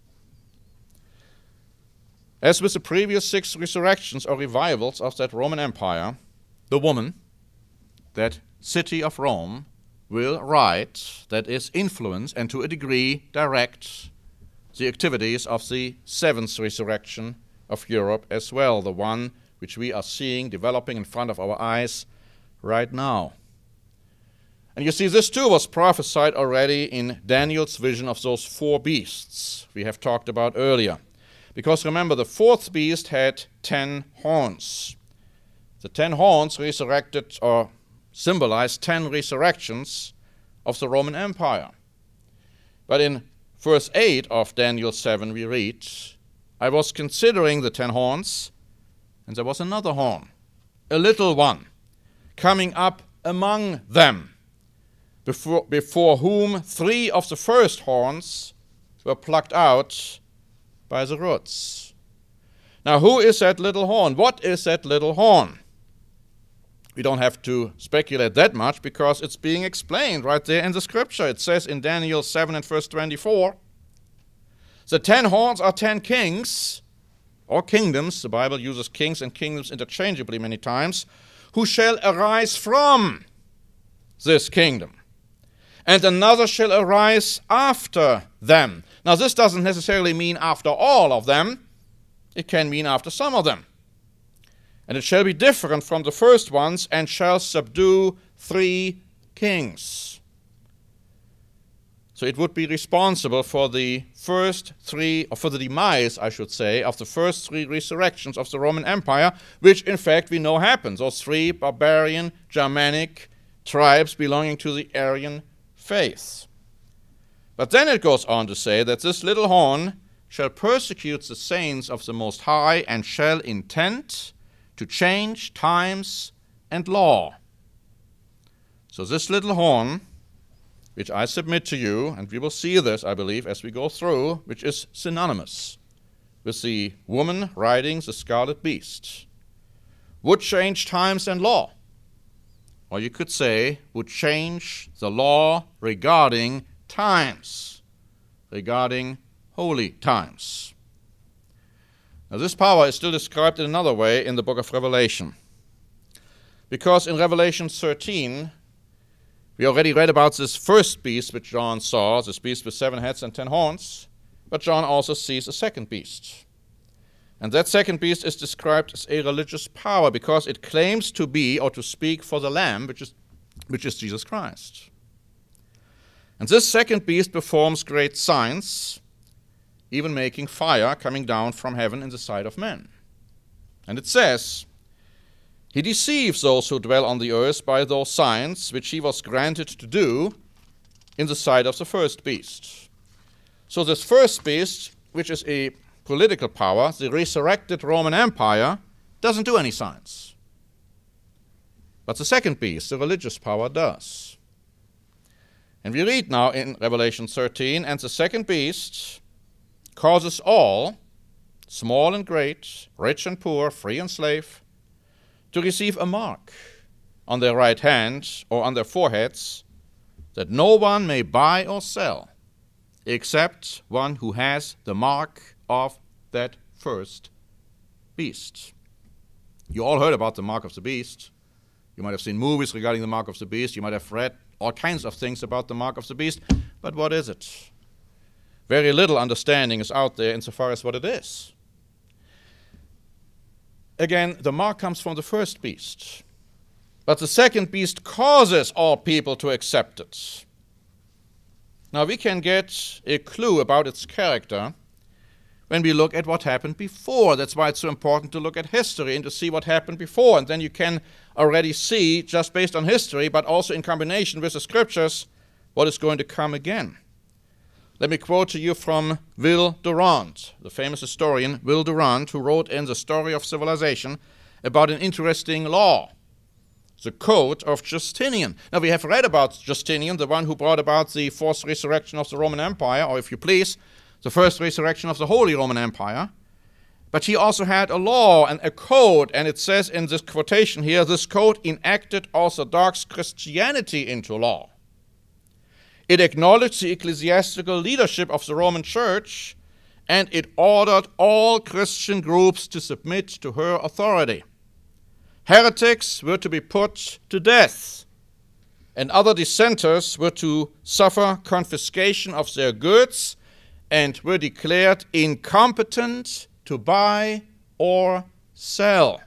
As with the previous six resurrections or revivals of that Roman Empire, the woman, that city of Rome, will write, that is, influence and to a degree direct the activities of the seventh resurrection of Europe as well, the one which we are seeing developing in front of our eyes right now. And you see, this too was prophesied already in Daniel's vision of those four beasts we have talked about earlier. Because remember, the fourth beast had ten horns. The ten horns resurrected or symbolized ten resurrections of the Roman Empire. But in verse eight of Daniel seven we read, I was considering the ten horns, and there was another horn, a little one, coming up among them, before, before whom three of the first horns were plucked out by the roots. Now, who is that little horn? What is that little horn? we don't have to speculate that much because it's being explained right there in the scripture. It says in Daniel seven and verse twenty-four, the ten horns are ten kings, or kingdoms, the Bible uses kings and kingdoms interchangeably many times, who shall arise from this kingdom. And another shall arise after them. Now this doesn't necessarily mean after all of them. It can mean after some of them. And it shall be different from the first ones, and shall subdue three kings. So it would be responsible for the first three, or for the demise, I should say, of the first three resurrections of the Roman Empire, which in fact we know happened. Those three barbarian, Germanic tribes belonging to the Aryan faith. But then it goes on to say that this little horn shall persecute the saints of the Most High, and shall intend to change times and law. So this little horn, which I submit to you, and we will see this, I believe, as we go through, which is synonymous with the woman riding the scarlet beast, would change times and law. Or you could say, would change the law regarding times, regarding holy times. Now this power is still described in another way in the book of Revelation. Because in Revelation thirteen, we already read about this first beast which John saw, this beast with seven heads and ten horns, but John also sees a second beast. And that second beast is described as a religious power because it claims to be or to speak for the Lamb, which is, which is Jesus Christ. And this second beast performs great signs, even making fire coming down from heaven in the sight of men. And it says, he deceives those who dwell on the earth by those signs which he was granted to do in the sight of the first beast. So this first beast, which is a political power, the resurrected Roman Empire, doesn't do any signs. But the second beast, the religious power, does. And we read now in Revelation thirteen, and the second beast causes all, small and great, rich and poor, free and slave, to receive a mark on their right hand or on their foreheads, that no one may buy or sell, except one who has the mark of that first beast. You all heard about the mark of the beast. You might have seen movies regarding the mark of the beast. You might have read all kinds of things about the mark of the beast. But what is it? Very little understanding is out there insofar as what it is. Again, the mark comes from the first beast. But the second beast causes all people to accept it. Now we can get a clue about its character when we look at what happened before. That's why it's so important to look at history and to see what happened before. And then you can already see, just based on history, but also in combination with the scriptures, what is going to come again. Let me quote to you from Will Durant, the famous historian Will Durant, who wrote in The Story of Civilization about an interesting law, the Code of Justinian. Now, we have read about Justinian, the one who brought about the fourth resurrection of the Roman Empire, or if you please, the first resurrection of the Holy Roman Empire. But he also had a law and a code, and it says in this quotation here, this code enacted Orthodox Christianity into law. It acknowledged the ecclesiastical leadership of the Roman Church, and it ordered all Christian groups to submit to her authority. Heretics were to be put to death, and other dissenters were to suffer confiscation of their goods and were declared incompetent to buy or sell,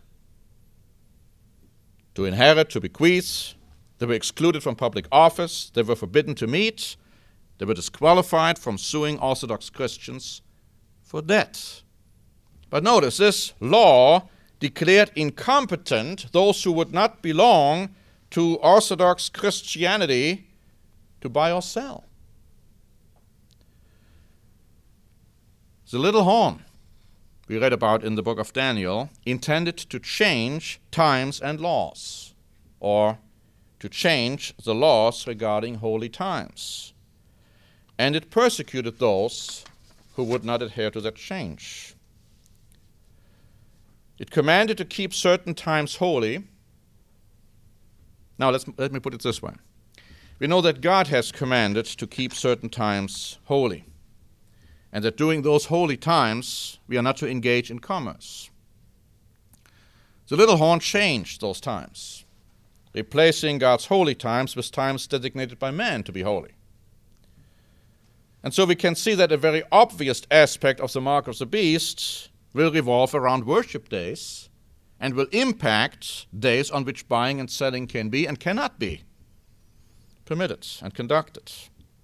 to inherit, to bequeath. They were excluded from public office. They were forbidden to meet. They were disqualified from suing Orthodox Christians for debt. But notice, this law declared incompetent those who would not belong to Orthodox Christianity to buy or sell. The little horn we read about in the book of Daniel intended to change times and laws, or to change the laws regarding holy times. And it persecuted those who would not adhere to that change. It commanded to keep certain times holy, Now, let's, let me put it this way. We know that God has commanded to keep certain times holy, and that during those holy times, we are not to engage in commerce. The little horn changed those times, replacing God's holy times with times designated by man to be holy. And so we can see that a very obvious aspect of the mark of the beast will revolve around worship days and will impact days on which buying and selling can be and cannot be permitted and conducted.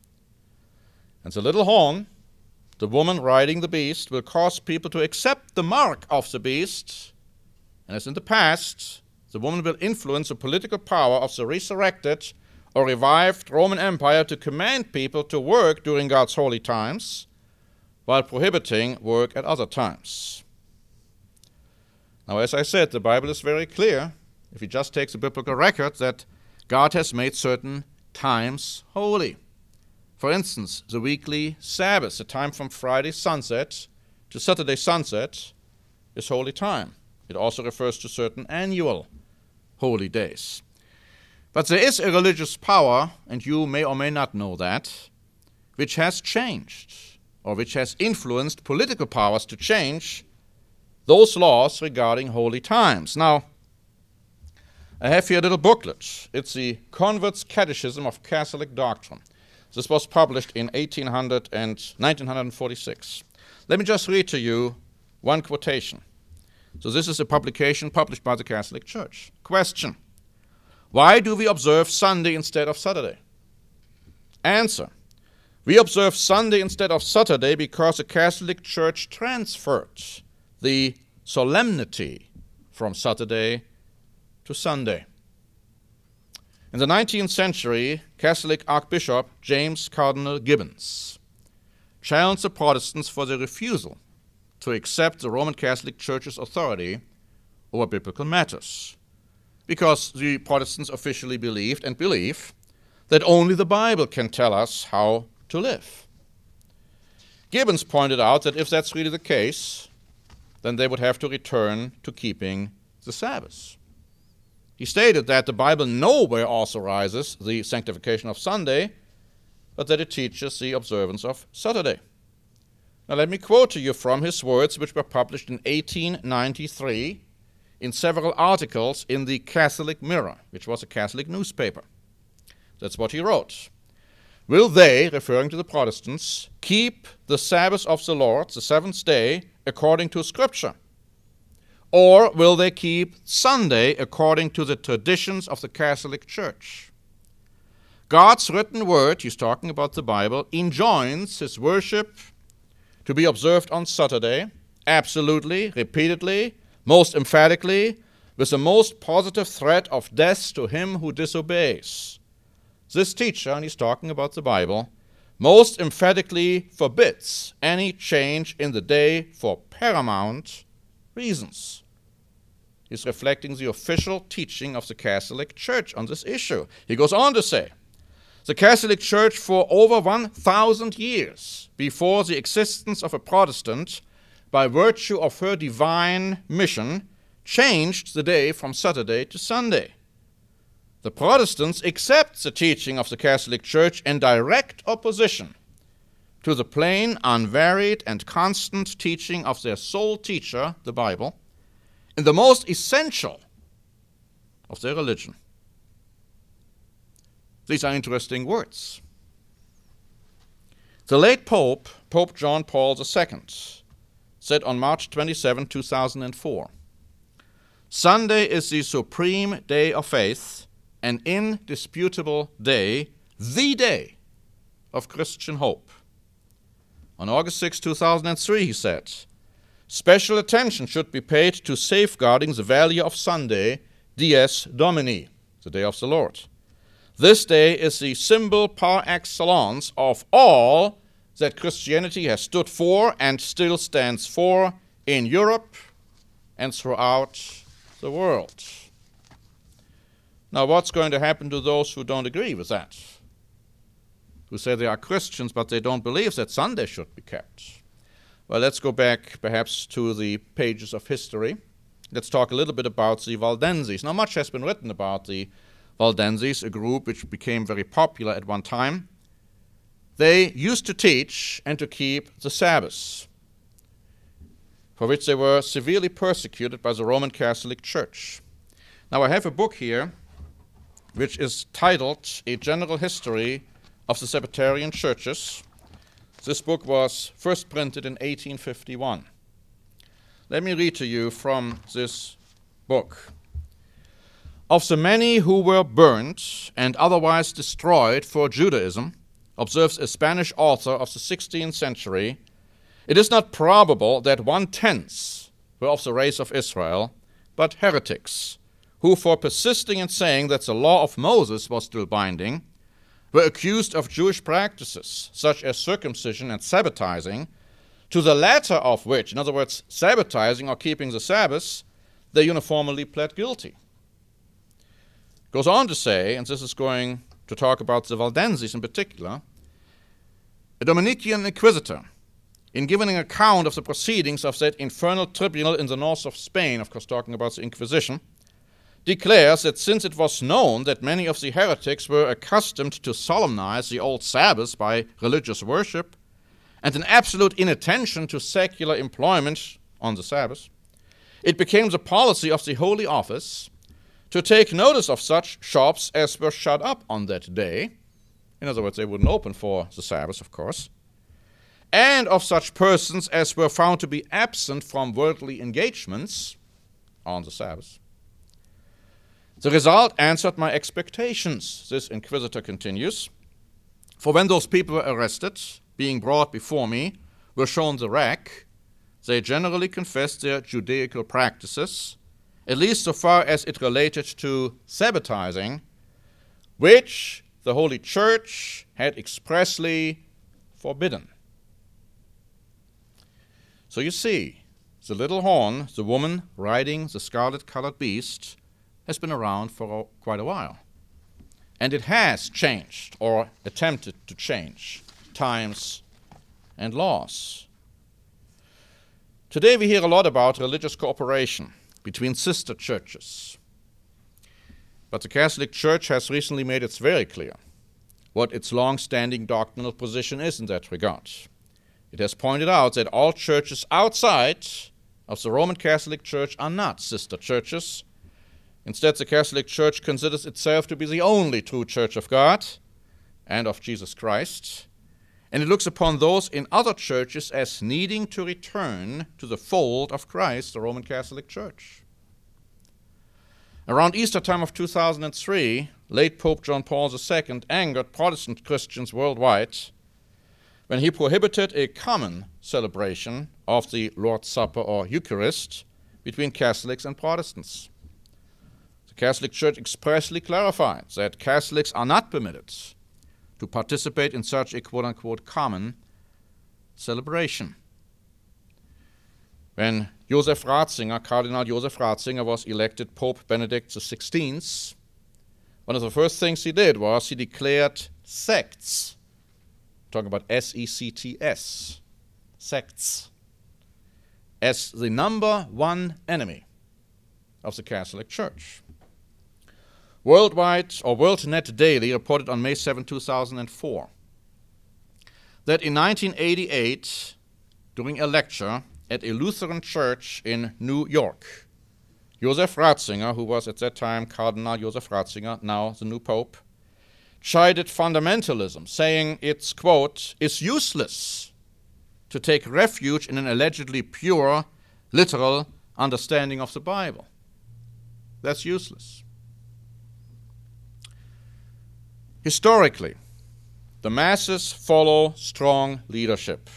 And the little horn, the woman riding the beast, will cause people to accept the mark of the beast, and as in the past, the woman will influence the political power of the resurrected or revived Roman Empire to command people to work during God's holy times while prohibiting work at other times. Now, as I said, the Bible is very clear, if you just take the biblical record, that God has made certain times holy. For instance, the weekly Sabbath, the time from Friday sunset to Saturday sunset, is holy time. It also refers to certain annual holy days. But there is a religious power, and you may or may not know that, which has changed, or which has influenced political powers to change those laws regarding holy times. Now, I have here a little booklet. It's the Convert's Catechism of Catholic Doctrine. This was published in eighteen hundred and nineteen forty-six. Let me just read to you one quotation. So this is a publication published by the Catholic Church. Question: why do we observe Sunday instead of Saturday? Answer: we observe Sunday instead of Saturday because the Catholic Church transferred the solemnity from Saturday to Sunday. In the nineteenth century, Catholic Archbishop James Cardinal Gibbons challenged the Protestants for their refusal to accept the Roman Catholic Church's authority over biblical matters, because the Protestants officially believed and believe that only the Bible can tell us how to live. Gibbons pointed out that if that's really the case, then they would have to return to keeping the Sabbath. He stated that the Bible nowhere authorizes the sanctification of Sunday, but that it teaches the observance of Saturday. Now let me quote to you from his words, which were published in eighteen ninety-three in several articles in the Catholic Mirror, which was a Catholic newspaper. That's what he wrote. Will they, referring to the Protestants, keep the Sabbath of the Lord, the seventh day, according to Scripture? Or will they keep Sunday according to the traditions of the Catholic Church? God's written word, he's talking about the Bible, enjoins his worship to be observed on Saturday, absolutely, repeatedly, most emphatically, with the most positive threat of death to him who disobeys. This teacher, and he's talking about the Bible, most emphatically forbids any change in the day for paramount reasons. He's reflecting the official teaching of the Catholic Church on this issue. He goes on to say, the Catholic Church for over one thousand years before the existence of a Protestant, by virtue of her divine mission, changed the day from Saturday to Sunday. The Protestants accept the teaching of the Catholic Church in direct opposition to the plain, unvaried, and constant teaching of their sole teacher, the Bible, in the most essential of their religion. These are interesting words. The late Pope, Pope John Paul the Second, said on March twenty-seventh, two thousand four, Sunday is the supreme day of faith, an indisputable day, the day of Christian hope. On August sixth, two thousand three, he said, special attention should be paid to safeguarding the value of Sunday, Dies Domini, the day of the Lord. This day is the symbol par excellence of all that Christianity has stood for and still stands for in Europe and throughout the world. Now, what's going to happen to those who don't agree with that? Who say they are Christians, but they don't believe that Sunday should be kept? Well, let's go back perhaps to the pages of history. Let's talk a little bit about the Waldenses. Now, much has been written about the Valdenses, a group which became very popular at one time, they used to teach and to keep the Sabbath, for which they were severely persecuted by the Roman Catholic Church. Now I have a book here which is titled A General History of the Sabbatarian Churches. This book was first printed in eighteen fifty-one. Let me read to you from this book. Of the many who were burnt and otherwise destroyed for Judaism, observes a Spanish author of the sixteenth century, it is not probable that one-tenth were of the race of Israel, but heretics, who for persisting in saying that the law of Moses was still binding, were accused of Jewish practices, such as circumcision and sabbatizing, to the latter of which, in other words, sabbatizing or keeping the Sabbath, they uniformly pled guilty. Goes on to say, and this is going to talk about the Valdenses in particular, a Dominican inquisitor, in giving an account of the proceedings of that infernal tribunal in the north of Spain, of course talking about the Inquisition, declares that since it was known that many of the heretics were accustomed to solemnize the old Sabbath by religious worship, and an absolute inattention to secular employment on the Sabbath, it became the policy of the Holy Office to take notice of such shops as were shut up on that day. In other words, they wouldn't open for the Sabbath, of course, and of such persons as were found to be absent from worldly engagements on the Sabbath. The result answered my expectations, this inquisitor continues, for when those people were arrested, being brought before me, were shown the rack, they generally confessed their Judaical practices, at least so far as it related to sabbatizing, which the Holy Church had expressly forbidden. So you see, the little horn, the woman riding the scarlet-colored beast, has been around for quite a while. And it has changed, or attempted to change, times and laws. Today we hear a lot about religious cooperation between sister churches. But the Catholic Church has recently made it very clear what its long-standing doctrinal position is in that regard. It has pointed out that all churches outside of the Roman Catholic Church are not sister churches. Instead, the Catholic Church considers itself to be the only true Church of God and of Jesus Christ, and it looks upon those in other churches as needing to return to the fold of Christ, the Roman Catholic Church. Around Easter time of two thousand three, late Pope John Paul the Second angered Protestant Christians worldwide when he prohibited a common celebration of the Lord's Supper or Eucharist between Catholics and Protestants. The Catholic Church expressly clarified that Catholics are not permitted to participate in such a quote-unquote common celebration. When Joseph Ratzinger, Cardinal Joseph Ratzinger, was elected Pope Benedict the sixteenth, one of the first things he did was he declared sects, talking about S E C T S, sects, as the number one enemy of the Catholic Church. Worldwide, or WorldNet Daily, reported on May seventh, two thousand four, that in nineteen eighty-eight, during a lecture at a Lutheran church in New York, Joseph Ratzinger, who was at that time Cardinal Joseph Ratzinger, now the new Pope, chided fundamentalism, saying it's, quote, is useless to take refuge in an allegedly pure, literal understanding of the Bible. That's useless. Historically, the masses follow strong leadership.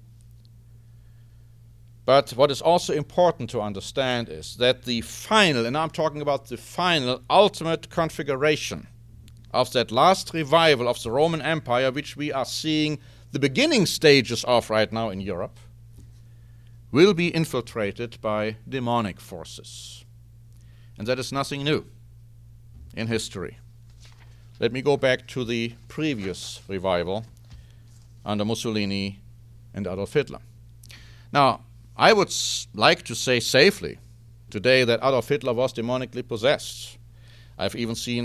But what is also important to understand is that the final, and I'm talking about the final, ultimate configuration of that last revival of the Roman Empire, which we are seeing the beginning stages of right now in Europe, will be infiltrated by demonic forces. And that is nothing new in history. Let me go back to the previous revival under Mussolini and Adolf Hitler. Now, I would like to say safely today that Adolf Hitler was demonically possessed. I've even seen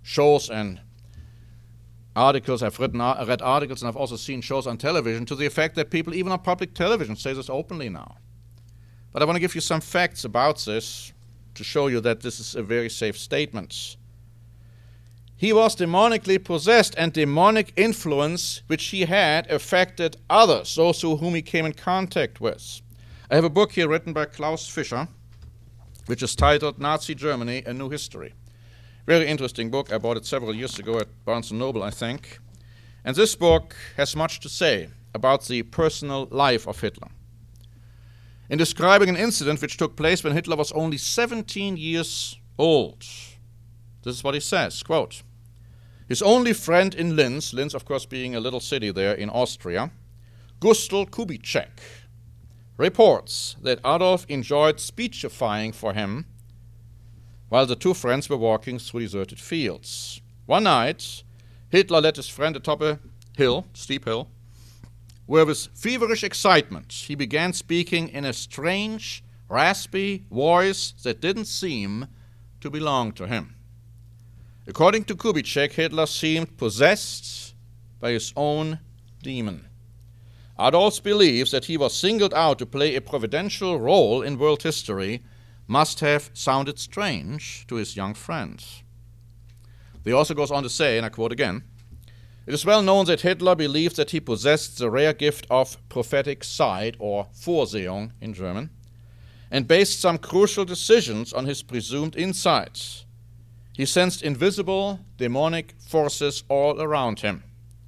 shows and articles, I've written, read articles, and I've also seen shows on television to the effect that people, even on public television, say this openly now. But I want to give you some facts about this to show you that this is a very safe statement. He was demonically possessed, and demonic influence which he had affected others, those who, whom he came in contact with. I have a book here written by Klaus Fischer, which is titled Nazi Germany, A New History. Very interesting book. I bought it several years ago at Barnes and Noble, I think. And this book has much to say about the personal life of Hitler. In describing an incident which took place when Hitler was only seventeen years old, this is what he says, quote, his only friend in Linz, Linz of course being a little city there in Austria, Gustl Kubitschek, reports that Adolf enjoyed speechifying for him while the two friends were walking through deserted fields. One night, Hitler led his friend atop a hill, steep hill, where with feverish excitement he began speaking in a strange, raspy voice that didn't seem to belong to him. According to Kubitschek, Hitler seemed possessed by his own demon. Adolf's beliefs that he was singled out to play a providential role in world history must have sounded strange to his young friends. He also goes on to say, and I quote again, it is well known that Hitler believed that he possessed the rare gift of prophetic sight, or Vorsehung in German, and based some crucial decisions on his presumed insights. He sensed invisible demonic forces all around him.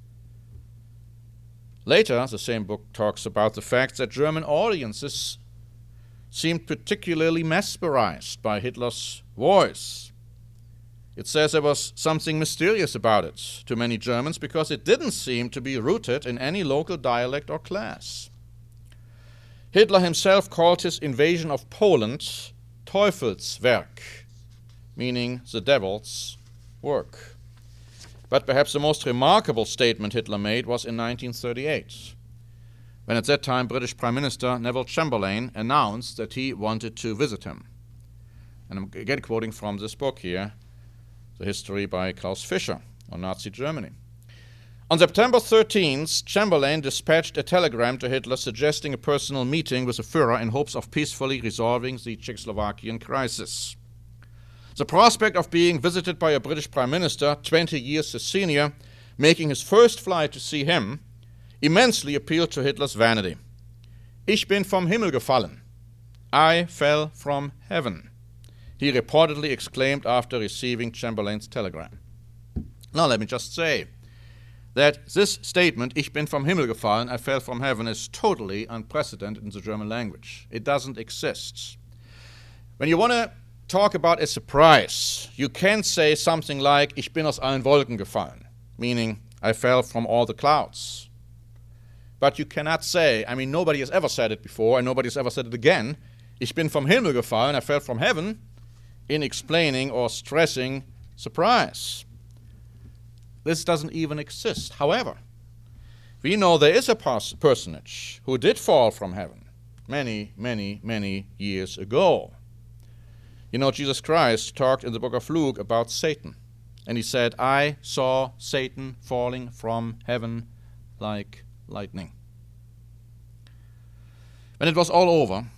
Later, the same book talks about the fact that German audiences seemed particularly mesmerized by Hitler's voice. It says there was something mysterious about it to many Germans because it didn't seem to be rooted in any local dialect or class. Hitler himself called his invasion of Poland Teufelswerk, meaning the devil's work. But perhaps the most remarkable statement Hitler made was in nineteen thirty-eight, when at that time British Prime Minister Neville Chamberlain announced that he wanted to visit him. And I'm again quoting from this book here, The History by Klaus Fischer on Nazi Germany. On September thirteenth, Chamberlain dispatched a telegram to Hitler suggesting a personal meeting with the Führer in hopes of peacefully resolving the Czechoslovakian crisis. The prospect of being visited by a British Prime Minister, twenty years his senior, making his first flight to see him, immensely appealed to Hitler's vanity. Ich bin vom Himmel gefallen. I fell from heaven, he reportedly exclaimed after receiving Chamberlain's telegram. Now let me just say that this statement, Ich bin vom Himmel gefallen, I fell from heaven, is totally unprecedented in the German language. It doesn't exist. When you want to talk about a surprise, you can say something like, Ich bin aus allen Wolken gefallen, meaning I fell from all the clouds. But you cannot say, I mean, nobody has ever said it before, and nobody has ever said it again, Ich bin vom Himmel gefallen, I fell from heaven, in explaining or stressing surprise. This doesn't even exist. However, we know there is a pers- personage who did fall from heaven many, many, many years ago. You know, Jesus Christ talked in the book of Luke about Satan. And he said, I saw Satan falling from heaven like lightning. When it was all over,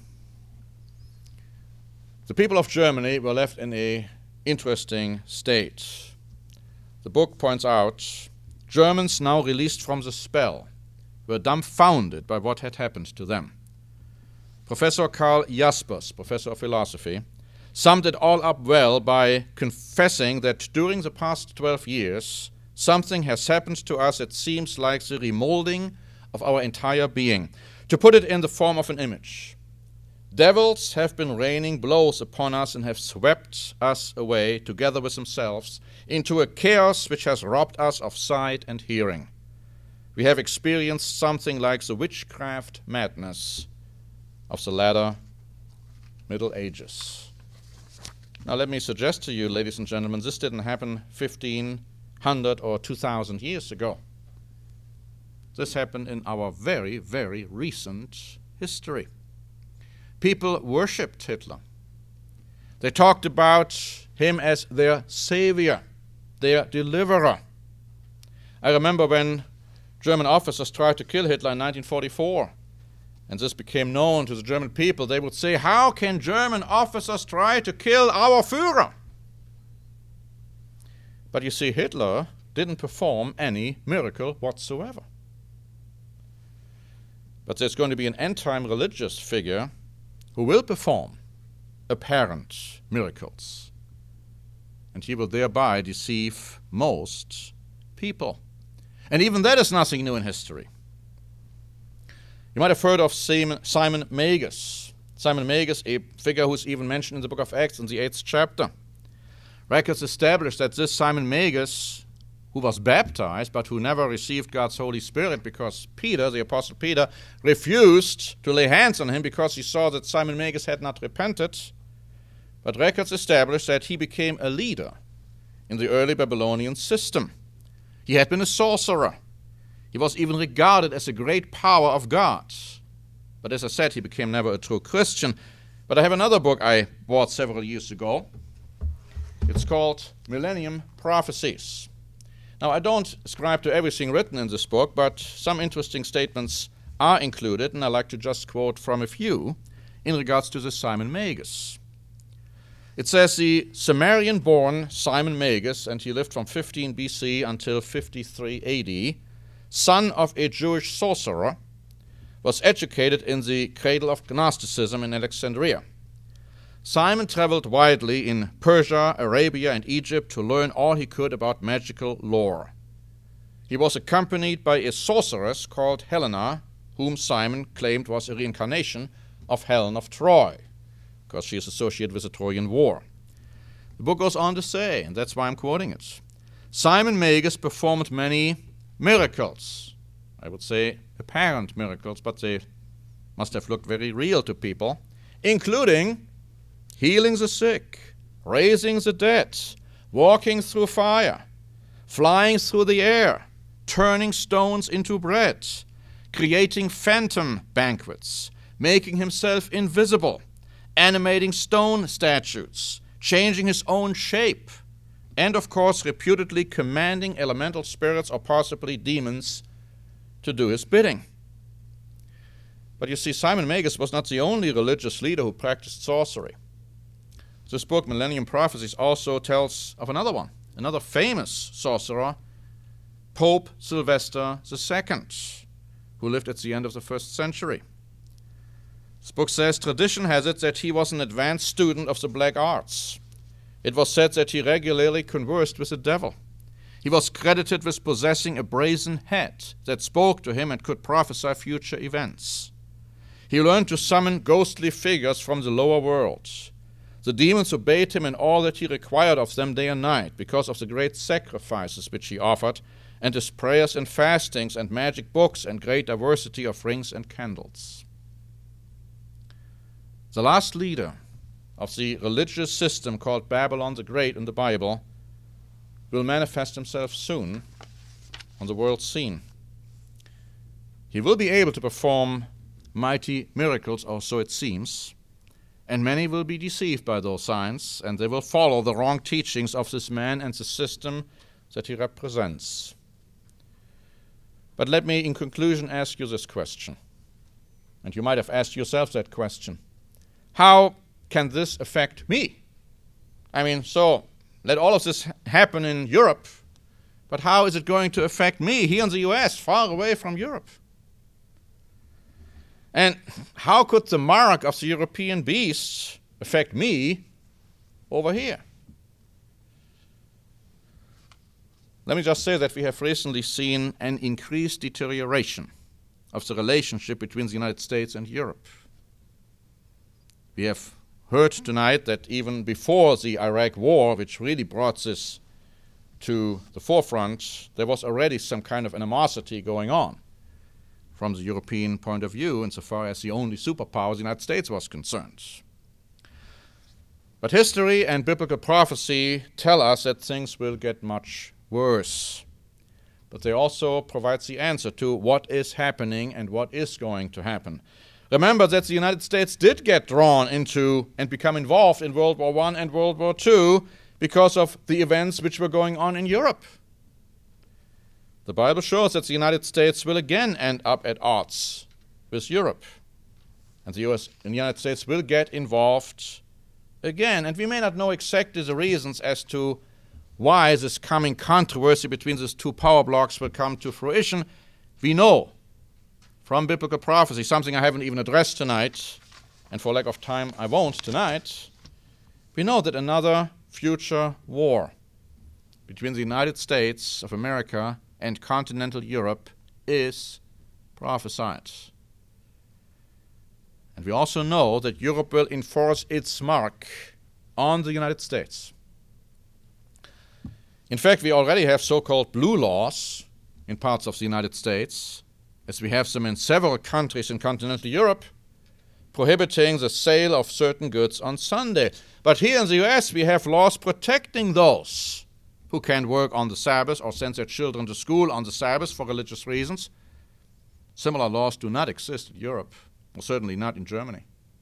the people of Germany were left in an interesting state. The book points out, Germans now released from the spell were dumbfounded by what had happened to them. Professor Karl Jaspers, professor of philosophy, summed it all up well by confessing that during the past twelve years, something has happened to us that seems like the remolding of our entire being. To put it in the form of an image, devils have been raining blows upon us and have swept us away, together with themselves, into a chaos which has robbed us of sight and hearing. We have experienced something like the witchcraft madness of the latter Middle Ages. Now let me suggest to you, ladies and gentlemen, this didn't happen fifteen hundred or two thousand years ago. This happened in our very, very recent history. People worshipped Hitler. They talked about him as their savior. their deliverer. I remember when German officers tried to kill Hitler in nineteen forty-four, and this became known to the German people, they would say, how can German officers try to kill our Führer? But you see, Hitler didn't perform any miracle whatsoever. But there's going to be an end-time religious figure who will perform apparent miracles. And he will thereby deceive most people. And even that is nothing new in history. You might have heard of Simon, Simon Magus. Simon Magus, a figure who's even mentioned in the book of Acts in the eighth chapter. Records establish that this Simon Magus, who was baptized but who never received God's Holy Spirit because Peter, the Apostle Peter, refused to lay hands on him because he saw that Simon Magus had not repented. But records establish that he became a leader in the early Babylonian system. He had been a sorcerer. He was even regarded as a great power of God. But as I said, he became never a true Christian. But I have another book I bought several years ago. It's called Millennium Prophecies. Now, I don't ascribe to everything written in this book, but some interesting statements are included, and I'd like to just quote from a few in regards to the Simon Magus. It says the Sumerian-born Simon Magus, and he lived from fifteen B C until fifty-three A D, son of a Jewish sorcerer, was educated in the cradle of Gnosticism in Alexandria. Simon traveled widely in Persia, Arabia, and Egypt to learn all he could about magical lore. He was accompanied by a sorceress called Helena, whom Simon claimed was a reincarnation of Helen of Troy, because she is associated with the Trojan War. The book goes on to say, and that's why I'm quoting it, Simon Magus performed many miracles. I would say apparent miracles, but they must have looked very real to people, including healing the sick, raising the dead, walking through fire, flying through the air, turning stones into bread, creating phantom banquets, making himself invisible, animating stone statues, changing his own shape, and of course reputedly commanding elemental spirits or possibly demons to do his bidding. But you see, Simon Magus was not the only religious leader who practiced sorcery. This book, Millennium Prophecies, also tells of another one, another famous sorcerer, Pope Sylvester the Second, who lived at the end of the first century. This book says, tradition has it that he was an advanced student of the black arts. It was said that he regularly conversed with the devil. He was credited with possessing a brazen head that spoke to him and could prophesy future events. He learned to summon ghostly figures from the lower world. The demons obeyed him in all that he required of them day and night because of the great sacrifices which he offered, and his prayers and fastings and magic books and great diversity of rings and candles. The last leader of the religious system called Babylon the Great in the Bible will manifest himself soon on the world scene. He will be able to perform mighty miracles, or so it seems, and many will be deceived by those signs, and they will follow the wrong teachings of this man and the system that he represents. But let me, in conclusion, ask you this question, and you might have asked yourself that question. How can this affect me? I mean, so let all of this happen in Europe, but how is it going to affect me here in the U S, far away from Europe? And how could the mark of the European beast affect me over here? Let me just say that we have recently seen an increased deterioration of the relationship between the United States and Europe. We have heard tonight that even before the Iraq War, which really brought this to the forefront, there was already some kind of animosity going on from the European point of view, insofar as the only superpower, the United States, was concerned. But history and biblical prophecy tell us that things will get much worse. But they also provide the answer to what is happening and what is going to happen. Remember that the United States did get drawn into and become involved in World War One and World War Two because of the events which were going on in Europe. The Bible shows that the United States will again end up at odds with Europe. And the U S and the United States will get involved again. And we may not know exactly the reasons as to why this coming controversy between these two power blocks will come to fruition. We know from biblical prophecy, something I haven't even addressed tonight, and for lack of time I won't tonight, we know that another future war between the United States of America and continental Europe is prophesied. And we also know that Europe will enforce its mark on the United States. In fact, we already have so-called blue laws in parts of the United States, as we have them in several countries in continental Europe, prohibiting the sale of certain goods on Sunday. But here in the U S, we have laws protecting those who can work on the Sabbath or send their children to school on the Sabbath for religious reasons. Similar laws do not exist in Europe, or certainly not in Germany.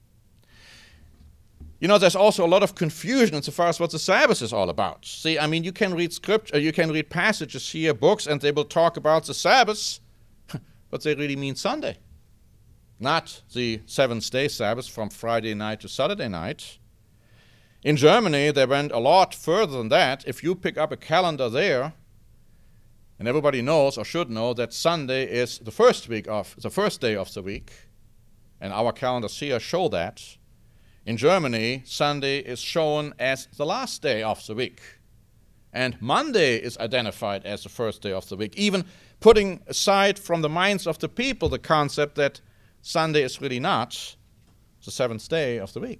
You know, there's also a lot of confusion insofar as what the Sabbath is all about. See, I mean, you can read scripture, you can read passages here, books, and they will talk about the Sabbath, but they really mean Sunday, not the seventh-day Sabbath from Friday night to Saturday night. In Germany, they went a lot further than that. If you pick up a calendar there, and everybody knows or should know that Sunday is the first week of the first day of the week, and our calendars here show that. In Germany, Sunday is shown as the last day of the week, and Monday is identified as the first day of the week, even putting aside from the minds of the people the concept that Sunday is really not the seventh day of the week.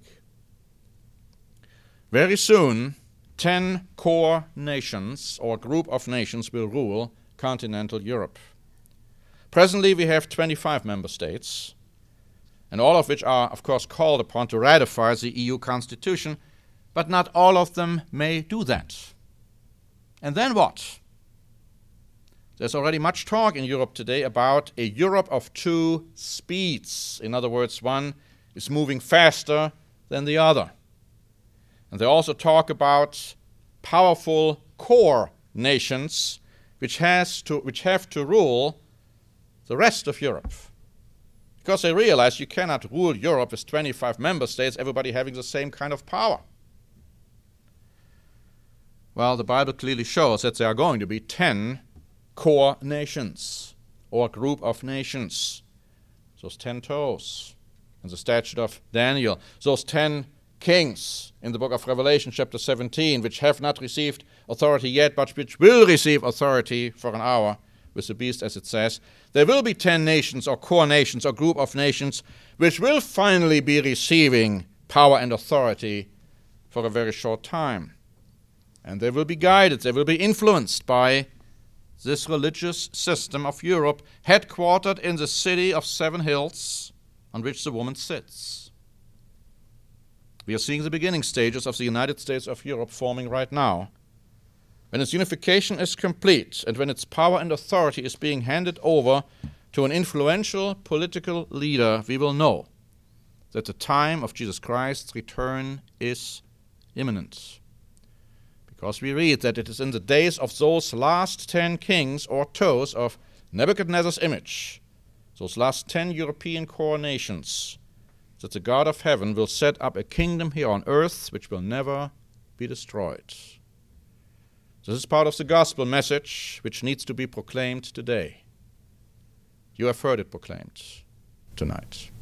Very soon, ten core nations or group of nations will rule continental Europe. Presently, we have twenty-five member states, and all of which are, of course, called upon to ratify the E U Constitution, but not all of them may do that. And then what? There's already much talk in Europe today about a Europe of two speeds. In other words, one is moving faster than the other. And they also talk about powerful core nations which, has to, which have to rule the rest of Europe. Because they realize you cannot rule Europe with twenty-five member states, everybody having the same kind of power. Well, the Bible clearly shows that there are going to be ten core nations, or group of nations. Those ten toes in the statute of Daniel. Those ten kings in the book of Revelation, chapter seventeen, which have not received authority yet, but which will receive authority for an hour with the beast, as it says. There will be ten nations, or core nations, or group of nations, which will finally be receiving power and authority for a very short time. And they will be guided, they will be influenced by this religious system of Europe, headquartered in the city of Seven Hills, on which the woman sits. We are seeing the beginning stages of the United States of Europe forming right now. When its unification is complete, and when its power and authority is being handed over to an influential political leader, we will know that the time of Jesus Christ's return is imminent. Because we read that it is in the days of those last ten kings or toes of Nebuchadnezzar's image, those last ten European core nations, that the God of heaven will set up a kingdom here on earth which will never be destroyed. This is part of the gospel message which needs to be proclaimed today. You have heard it proclaimed tonight.